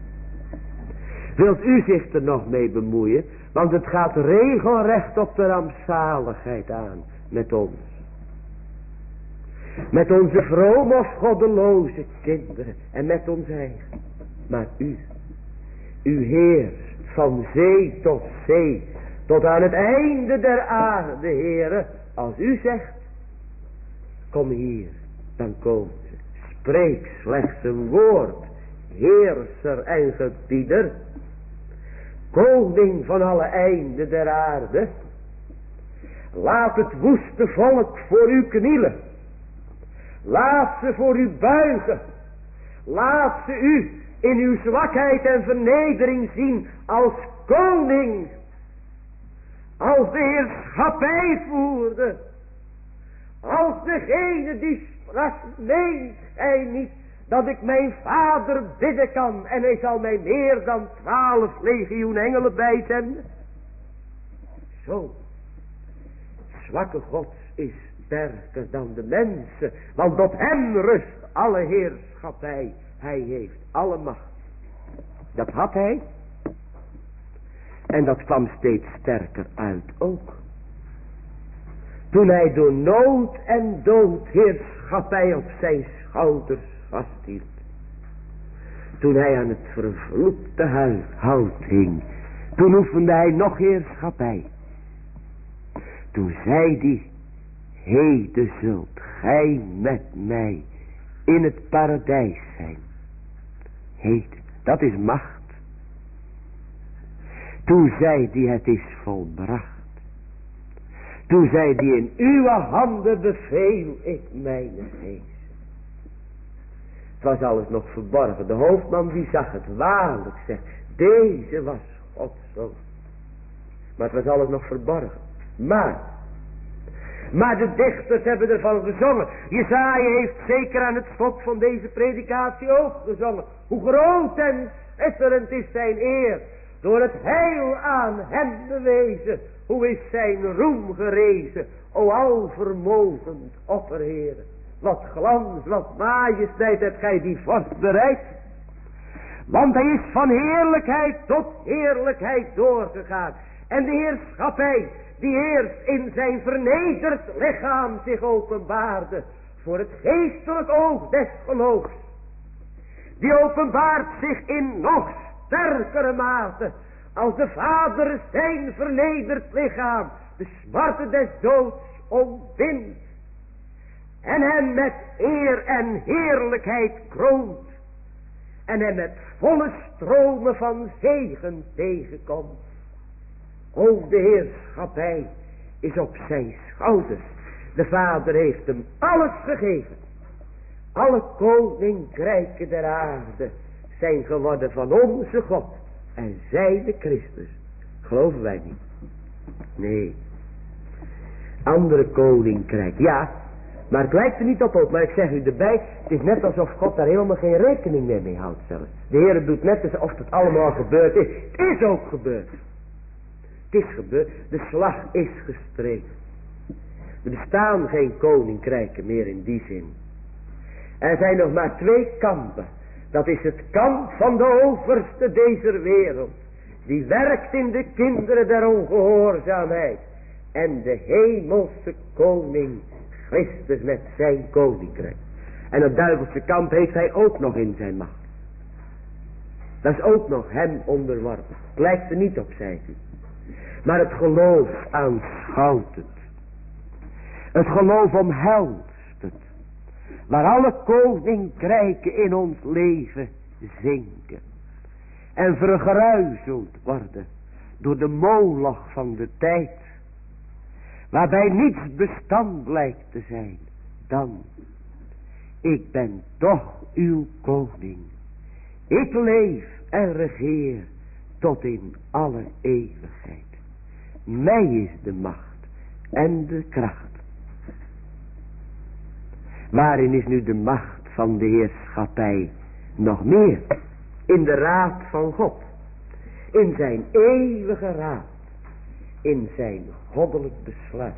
Wilt u zich er nog mee bemoeien? Want het gaat regelrecht op de rampzaligheid aan met ons. Met onze vrome of goddeloze kinderen en met ons eigen. Maar u, u heerst van zee tot zee, tot aan het einde der aarde, Heere. Als u zegt, kom hier, dan komen ze. Spreek slechts een woord, heerser en gebieder. Koning van alle einden der aarde. Laat het woeste volk voor u knielen. Laat ze voor u buigen. Laat ze u in uw zwakheid en vernedering zien als koning. Als de heerschappij voerde. Als degene die sprak, meent gij niet dat ik mijn vader bidden kan en hij zal mij meer dan twaalf legioen engelen bijzenden? Zo. Zwakke God is sterker dan de mensen, want op hem rust alle heerschappij. Hij heeft alle macht. Dat had hij. En dat kwam steeds sterker uit ook. Toen hij door nood en dood heerschappij op zijn schouders vasthield. Toen hij aan het vervloekte hout hing. Toen oefende hij nog heerschappij. Toen zei hij, heden zult gij met mij in het paradijs zijn. Heden, dat is macht. Toen zei hij, het is volbracht. Toen zei hij, in uw handen beveel ik mijn geest. Het was alles nog verborgen. De hoofdman die zag het waarlijk, zegt, deze was Gods zoon. Maar het was alles nog verborgen. Maar, maar de dichters hebben ervan gezongen. Jesaja heeft zeker aan het slot van deze predikatie ook gezongen. Hoe groot en schitterend is zijn eer. Door het heil aan hem bewezen. Hoe is zijn roem gerezen. O alvermogend opperheere. Wat glans, wat majesteit hebt gij die vorst bereikt. Want hij is van heerlijkheid tot heerlijkheid doorgegaan. En de heerschappij die eerst in zijn vernederd lichaam zich openbaarde. Voor het geestelijk oog des geloofs. Die openbaart zich in nog sterkere mate. Als de Vader zijn vernederd lichaam de smarte des doods ontwint. En hem met eer en heerlijkheid kroont. En hem met volle stromen van zegen tegenkomt. O, de heerschappij is op zijn schouders. De Vader heeft hem alles gegeven. Alle koninkrijken der aarde zijn geworden van onze God. En zij de Christus. Geloven wij niet. Nee. Andere koninkrijk. Ja. Maar het lijkt er niet op ook. Maar ik zeg u erbij. Het is net alsof God daar helemaal geen rekening meer mee houdt zelfs. De Heer doet net alsof het allemaal gebeurd is. Het is ook gebeurd. Het is gebeurd. De slag is gestreden. Er bestaan geen koninkrijken meer in die zin. Er zijn nog maar twee kampen. Dat is het kamp van de overste deze wereld. Die werkt in de kinderen der ongehoorzaamheid. En de hemelse koning Christus met zijn koninkrijk. En het duivelse kamp heeft hij ook nog in zijn macht. Dat is ook nog hem onderworpen. Het lijkt er niet op, zei u. Maar het geloof aanschouwt het. Het geloof omhelst het. Waar alle koninkrijken in ons leven zinken. En vergruizeld worden door de moloch van de tijd. Waarbij niets bestand blijkt te zijn dan: ik ben toch uw koning. Ik leef en regeer tot in alle eeuwigheid. Mij is de macht en de kracht. Waarin is nu de macht van de heerschappij nog meer? In de raad van God. In zijn eeuwige raad. In zijn goddelijk besluit.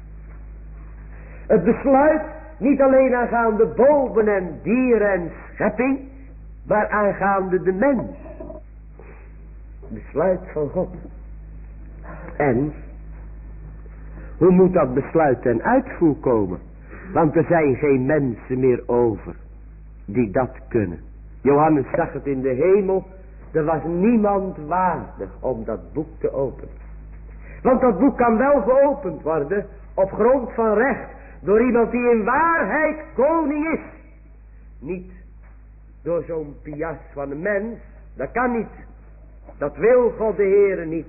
Het besluit niet alleen aangaande boven en dieren en schepping, maar aangaande de mens. Besluit van God. En hoe moet dat besluit ten uitvoer komen? Want er zijn geen mensen meer over die dat kunnen. Johannes zag het in de hemel. Er was niemand waardig om dat boek te openen. Want dat boek kan wel geopend worden op grond van recht door iemand die in waarheid koning is. Niet door zo'n pias van een mens. Dat kan niet. Dat wil God de Heere niet.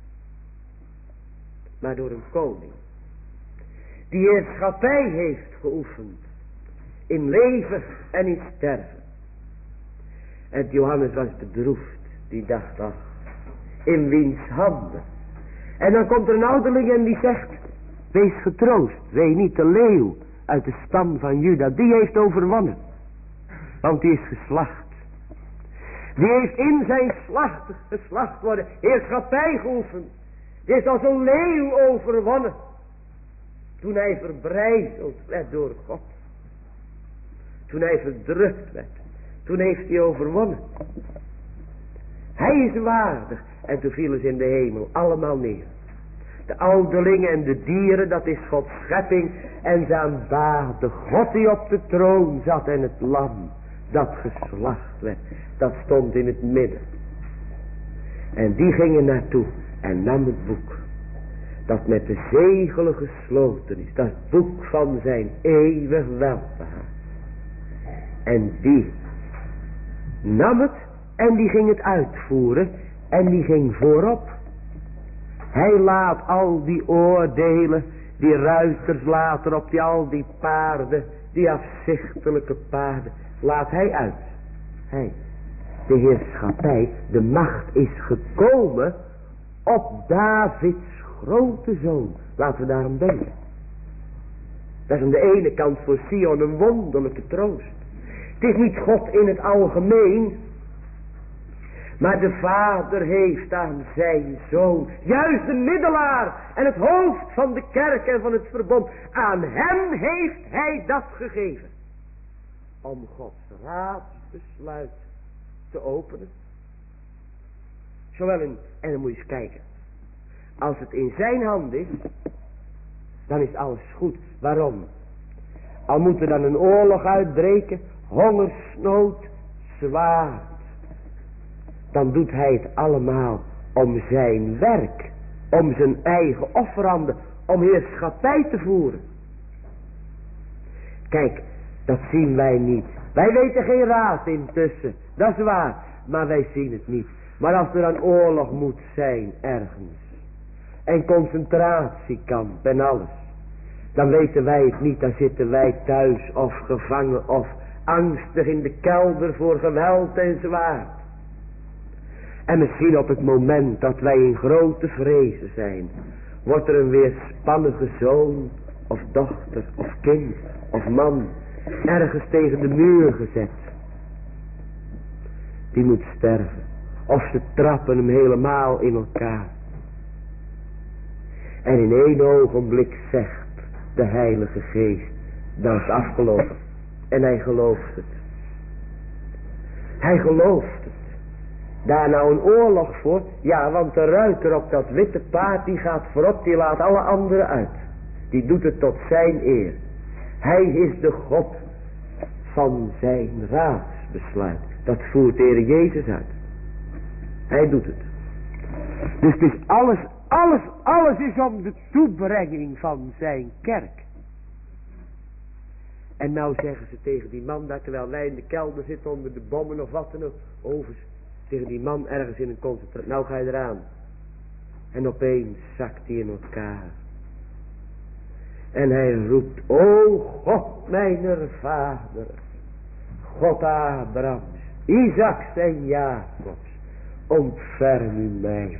Maar door een koning. Die heerschappij heeft geoefend. In leven en in sterven. En Johannes was bedroefd. Die dacht, ach, in wiens handen. En dan komt er een ouderling en die zegt: wees getroost, wee niet, de leeuw uit de stam van Juda, die heeft overwonnen. Want die is geslacht. Die heeft in zijn slacht geslacht worden, heerschappij geoefend. Die heeft als een leeuw overwonnen. Toen hij verbrijzeld werd door God. Toen hij verdrukt werd. Toen heeft hij overwonnen. Hij is waardig. En toen vielen ze in de hemel allemaal neer. De ouderlingen en de dieren, dat is Gods schepping. En ze aanbaden God die op de troon zat en het lam dat geslacht werd. Dat stond in het midden. En die gingen naartoe en nam het boek. Dat met de zegelen gesloten is. Dat boek van zijn eeuwig welbehagen. En die nam het en die ging het uitvoeren. En die ging voorop. Hij laat al die oordelen, die ruiters later op die al die paarden, die afzichtelijke paarden, laat hij uit. Hij, de heerschappij, de macht is gekomen op Davids grote zoon. Laten we daarom denken. Dat is aan de ene kant voor Sion een wonderlijke troost. Het is niet God in het algemeen. Maar de vader heeft aan zijn zoon, juist de middelaar en het hoofd van de kerk en van het verbond, aan hem heeft hij dat gegeven. Om Gods raadsbesluit te openen. Zowel in, en dan moet je eens kijken. Als het in zijn hand is, dan is alles goed. Waarom? Al moet er dan een oorlog uitbreken, hongersnood, zwaar. Dan doet hij het allemaal om zijn werk. Om zijn eigen offeranden. Om heerschappij te voeren. Kijk, dat zien wij niet. Wij weten geen raad intussen. Dat is waar. Maar wij zien het niet. Maar als er een oorlog moet zijn ergens. En concentratiekamp en alles. Dan weten wij het niet. Dan zitten wij thuis of gevangen of angstig in de kelder voor geweld en zwaard. En misschien op het moment dat wij in grote vrezen zijn, wordt er een weerspannige zoon of dochter of kind of man ergens tegen de muur gezet. Die moet sterven. Of ze trappen hem helemaal in elkaar. En in één ogenblik zegt de Heilige Geest, dat is afgelopen. En hij gelooft het. Hij gelooft het. Daar nou een oorlog voor? Ja, want de ruiter op dat witte paard, die gaat voorop, die laat alle anderen uit. Die doet het tot zijn eer. Hij is de God van zijn raadsbesluit. Dat voert de Heer Jezus uit. Hij doet het. Dus het is alles, alles, alles is om de toebrenging van zijn kerk. En nou zeggen ze tegen die man daar, terwijl wij in de kelder zitten onder de bommen of wat dan ook, over tegen die man ergens in een concentratie. Nou ga je eraan. En opeens zakt hij in elkaar. En hij roept, o God, mijn vader, God Abrahams, Isaaks en Jacobs, ontferm u mij.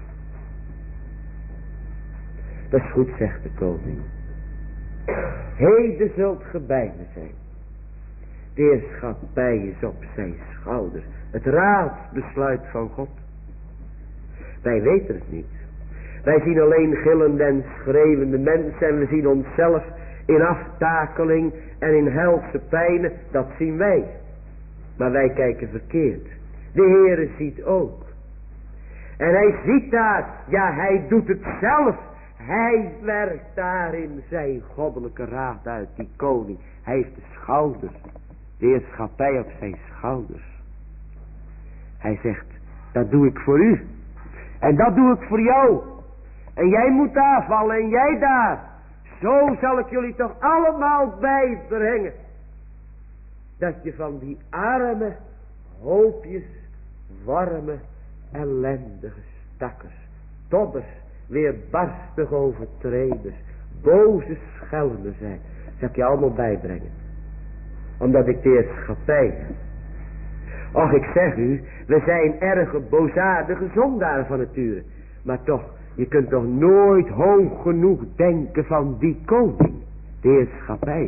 Dat is goed, zegt de koning. Heden zult ge bij me zijn. De heerschappij is op zijn schouders. Het raadsbesluit van God. Wij weten het niet. Wij zien alleen gillende en schreeuwende mensen. En we zien onszelf in aftakeling en in helse pijnen. Dat zien wij. Maar wij kijken verkeerd. De Heere ziet ook. En hij ziet daar. Ja, hij doet het zelf. Hij werkt daarin zijn goddelijke raad uit. Die koning. Hij heeft de schouders. De heerschappij op zijn schouders. Hij zegt, dat doe ik voor u. En dat doe ik voor jou. En jij moet daar vallen en jij daar. Zo zal ik jullie toch allemaal bijbrengen. Dat je van die arme hoopjes, warme, ellendige stakkers, tobbers, weerbarstig overtreders, boze schelmen zijn. Zal ik je allemaal bijbrengen. Omdat ik de heerschappij heb. Och, ik zeg u, we zijn erge, boosaardige zondaren van nature. Maar toch, je kunt toch nooit hoog genoeg denken van die koning, de heerschappij.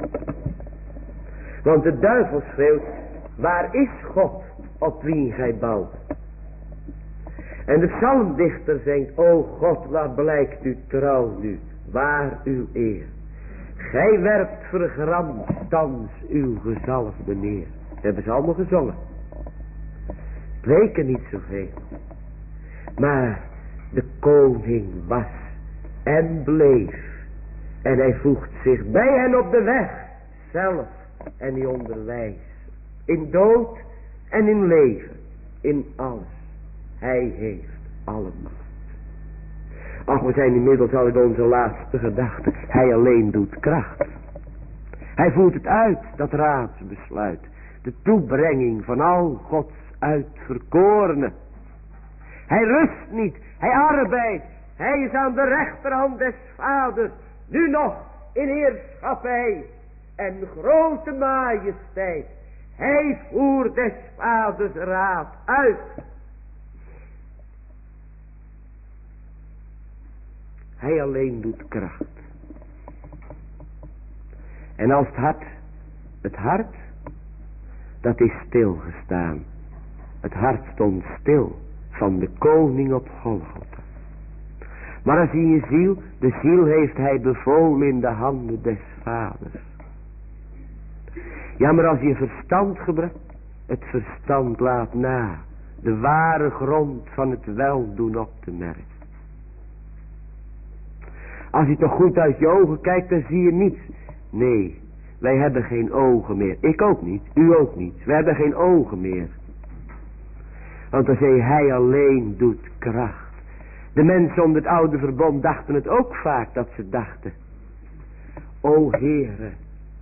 Want de duivel schreeuwt, waar is God op wie gij bouwt? En de psalmdichter zingt, o God, waar blijkt uw trouw nu, waar uw eer? Gij werpt vergramd thans uw gezalfde neer. Dat hebben ze allemaal gezongen. Het leken niet zoveel. Maar de koning was en bleef. En hij voegt zich bij hen op de weg. Zelf en die onderwijs. In dood en in leven. In alles. Hij heeft alle macht. Ach, we zijn inmiddels al in onze laatste gedachte. Hij alleen doet kracht. Hij voert het uit, dat raadsbesluit. De toebrenging van al Gods uitverkorenen. Hij rust niet. Hij arbeidt. Hij is aan de rechterhand des vaders. Nu nog in heerschappij en grote majesteit. Hij voert des vaders raad uit. Hij alleen doet kracht. En als het hart, het hart, dat is stilgestaan. Het hart stond stil van de koning op Golgotha. Maar als in je ziel, de ziel heeft hij bevolen in de handen des vaders. Ja, maar als je verstand gebruikt, het verstand laat na de ware grond van het weldoen op te merken. Als je toch goed uit je ogen kijkt, dan zie je niets. Nee, wij hebben geen ogen meer. Ik ook niet, u ook niet. We hebben geen ogen meer. Want dan zei hij alleen doet kracht. De mensen onder het oude verbond dachten het ook vaak dat ze dachten. O Heere,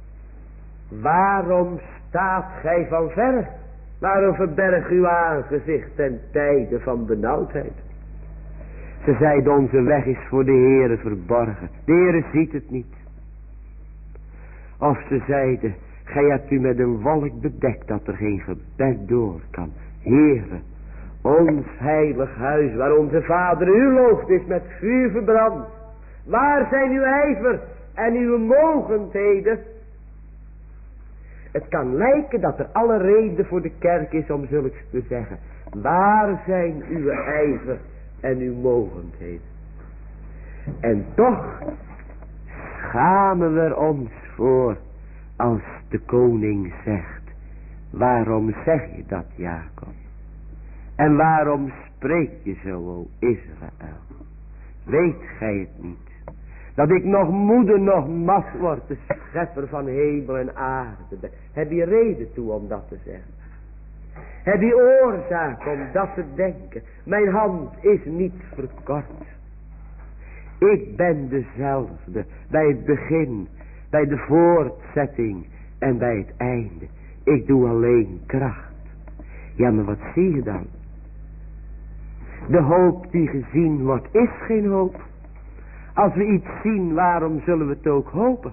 waarom staat gij van verre? Waarom verberg uw aangezicht ten tijde van benauwdheid? Ze zeiden onze weg is voor de Heere verborgen. De Heere ziet het niet. Of ze zeiden, Gij hebt u met een wolk bedekt dat er geen gebed door kan. Heere, ons heilig huis waar onze Vader u looft is met vuur verbrand. Waar zijn uw ijver en uw mogendheden? Het kan lijken dat er alle reden voor de kerk is om zulks te zeggen. Waar zijn uw ijver en uw mogendheden? En toch schamen we er ons voor als de koning zegt. Waarom zeg je dat, Jacob? En waarom spreek je zo, o Israël? Weet gij het niet? Dat ik nog moeder nog mat word, de schepper van hemel en aarde ben. Heb je reden toe om dat te zeggen? Heb je oorzaak om dat te denken? Mijn hand is niet verkort. Ik ben dezelfde bij het begin, bij de voortzetting en bij het einde. Ik doe alleen kracht. Ja, maar wat zie je dan? De hoop die gezien wordt is geen hoop. Als we iets zien, waarom zullen we het ook hopen?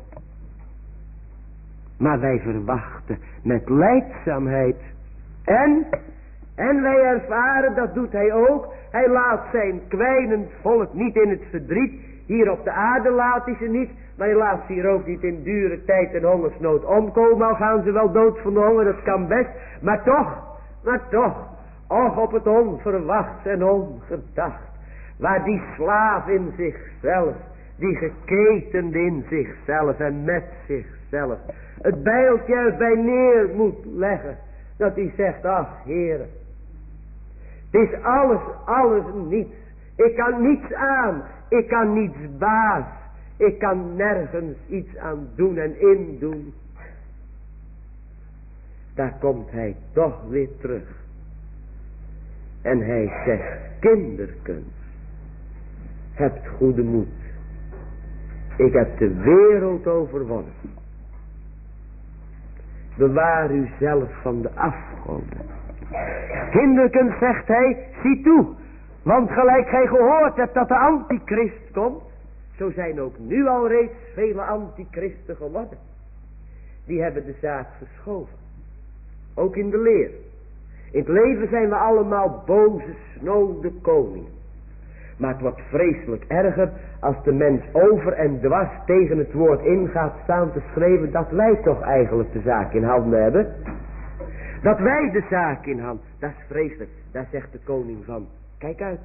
Maar wij verwachten met lijdzaamheid. En, en wij ervaren, dat doet hij ook. Hij laat zijn kwijnend volk niet in het verdriet. Hier op de aarde laat hij ze niet. Maar hij laat ze hier ook niet in dure tijd en hongersnood omkomen. Al gaan ze wel dood van de honger, dat kan best. Maar toch, maar toch. Och, op het onverwacht en ongedacht. Waar die slaaf in zichzelf, die geketend in zichzelf en met zichzelf, het bijltje erbij neer moet leggen. Dat hij zegt, ach Heere, het is alles, alles niets. Ik kan niets aan, ik kan niets baas. Ik kan nergens iets aan doen en indoen. Daar komt hij toch weer terug. En hij zegt, kinderkens, hebt goede moed. Ik heb de wereld overwonnen. Bewaar u zelf van de afgoden. Kinderkens, zegt hij, zie toe. Want gelijk gij gehoord hebt dat de antichrist komt, zo zijn ook nu al reeds vele antichristen geworden. Die hebben de zaak verschoven. Ook in de leer. In het leven zijn we allemaal boze, snode koningen. Maar het wordt vreselijk erger als de mens over en dwars tegen het woord in gaat staan te schreeuwen dat wij toch eigenlijk de zaak in handen hebben. Dat wij de zaak in handen. Dat is vreselijk. Daar zegt de koning van, kijk uit.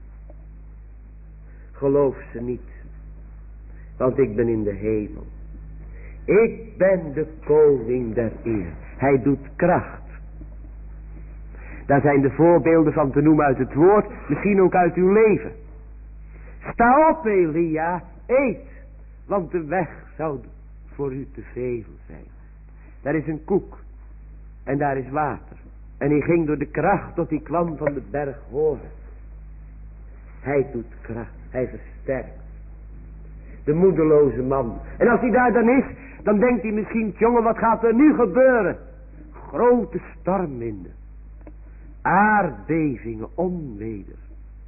Geloof ze niet. Want ik ben in de hemel. Ik ben de koning der eer. Hij doet kracht. Daar zijn de voorbeelden van te noemen uit het woord. Misschien ook uit uw leven. Sta op, Elia. Eet. Want de weg zou voor u te veel zijn. Daar is een koek. En daar is water. En hij ging door de kracht tot hij kwam van de berg Horen. Hij doet kracht. Hij versterkt. De moedeloze man. En als hij daar dan is, dan denkt hij misschien, jongen, wat gaat er nu gebeuren? Grote stormwinden. Aardbevingen, onweder.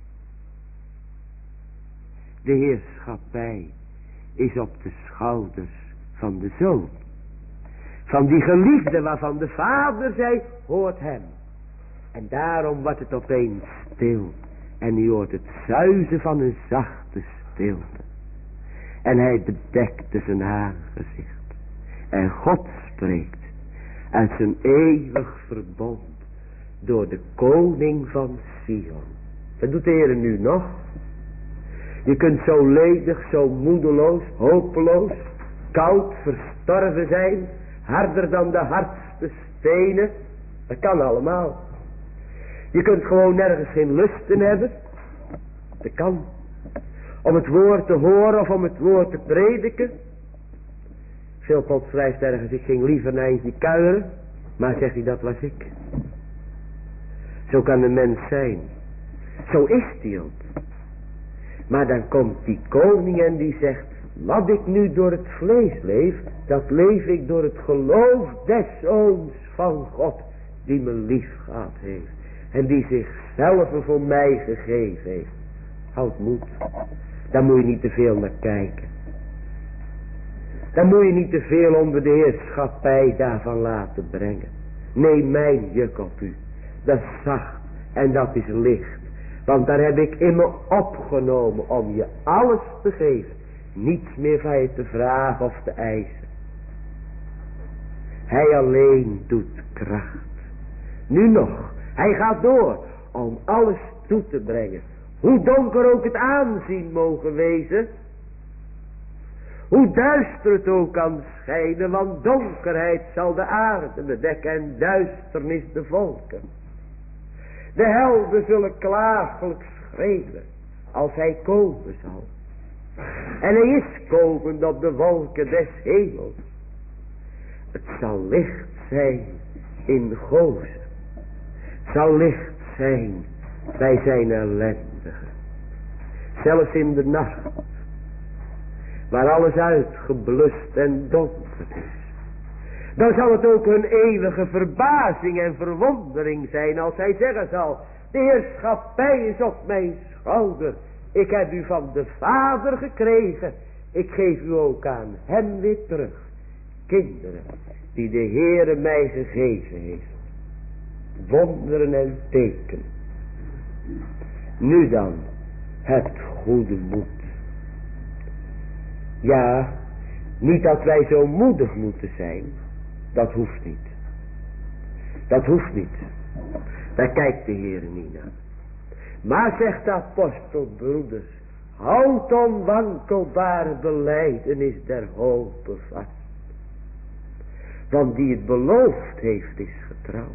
De heerschappij is op de schouders van de zoon. Van die geliefde waarvan de vader zei, hoort hem. En daarom wordt het opeens stil. En u hoort het zuizen van een zachte stilte. En hij bedekte zijn aangezicht. En God spreekt uit zijn eeuwig verbond door de koning van Sion. Dat doet de Heer nu nog. Je kunt zo ledig, zo moedeloos, hopeloos, koud, verstorven zijn, harder dan de hardste stenen. Dat kan allemaal. Je kunt gewoon nergens geen lust in hebben. Dat kan. Om het woord te horen of om het woord te prediken. Philpot schrijft ergens, ik ging liever naar eentje kuieren. Maar zegt hij, dat was ik. Zo kan een mens zijn. Zo is die ook. Maar dan komt die koning en die zegt, wat ik nu door het vlees leef, dat leef ik door het geloof des Zoons van God, die me lief gehad heeft. En die zichzelf voor mij gegeven heeft. Houd moed. Daar moet je niet te veel naar kijken. Dan moet je niet te veel onder de heerschappij daarvan laten brengen. Neem mijn juk op u. Dat is zacht en dat is licht. Want daar heb ik in me opgenomen om je alles te geven. Niets meer van je te vragen of te eisen. Hij alleen doet kracht. Nu nog, hij gaat door om alles toe te brengen. Hoe donker ook het aanzien mogen wezen. Hoe duister het ook kan schijnen, want donkerheid zal de aarde bedekken en duisternis de volken. De helden zullen klagelijk schreeuwen als hij komen zal. En hij is komend op de wolken des hemels. Het zal licht zijn in Gozen. Het zal licht zijn bij zijn ellendigen. Zelfs in de nacht. Waar alles uitgeblust en donker is. Dan zal het ook hun eeuwige verbazing en verwondering zijn als hij zeggen zal. De heerschappij is op mijn schouder. Ik heb u van de Vader gekregen. Ik geef u ook aan hem weer terug. Kinderen die de Heere mij gegeven heeft. Wonderen en tekenen. Nu dan, hebt goede moed. Ja, niet dat wij zo moedig moeten zijn. Dat hoeft niet. Dat hoeft niet. Daar kijkt de Heer niet naar. Maar zegt de apostel, broeders, houd onwankelbare belijdenis der hope vast. Want die het beloofd heeft is getrouw.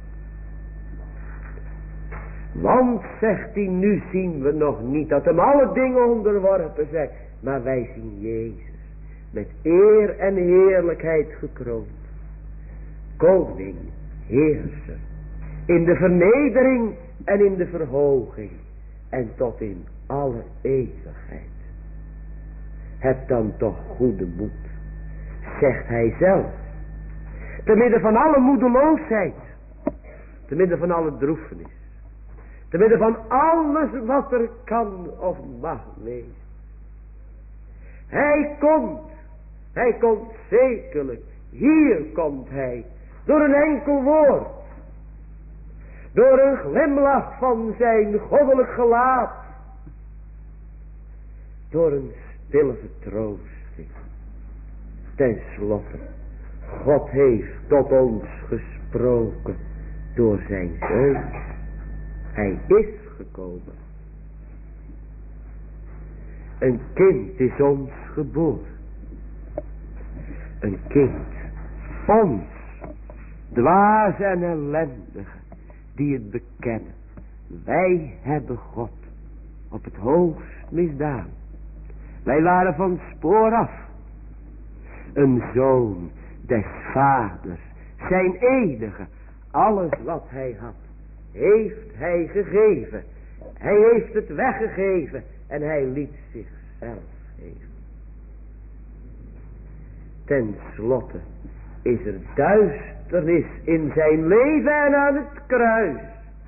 Want, zegt hij, nu zien we nog niet dat hem alle dingen onderworpen zijn. Maar wij zien Jezus met eer en heerlijkheid gekroond. Koning, heerser, in de vernedering en in de verhoging en tot in alle eeuwigheid. Heb dan toch goede moed, zegt hij zelf. Te midden van alle moedeloosheid, te midden van alle droefenis, te midden van alles wat er kan of mag wezen. Hij komt, hij komt zekerlijk, hier komt hij, door een enkel woord. Door een glimlach van zijn goddelijk gelaat. Door een stille vertroosting. Ten slotte, God heeft tot ons gesproken door zijn Zoon. Hij is gekomen. Een kind is ons geboren. Een kind. Ons. Dwaas en ellendigen. Die het bekennen. Wij hebben God op het hoogst misdaan. Wij waren van spoor af. Een zoon des vaders. Zijn enige. Alles wat hij had. Heeft hij gegeven. Hij heeft het weggegeven. En hij liet zichzelf geven. Ten slotte is er duisternis in zijn leven en aan het kruis.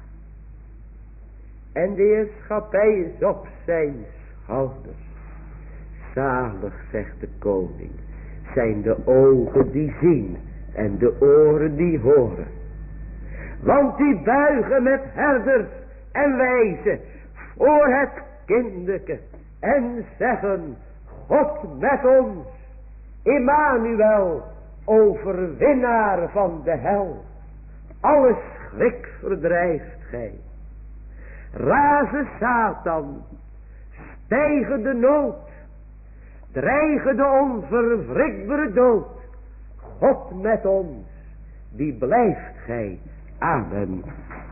En de heerschappij is op zijn schouders. Zalig, zegt de koning, zijn de ogen die zien en de oren die horen. Want die buigen met herders en wijzen voor het kinderke en zeggen, God met ons, Immanuel, overwinnaar van de hel. Alle schrik verdrijft gij. Razen Satan, stijgen de nood, dreigen de onverwrikbare dood. God met ons, die blijft gij. Amen.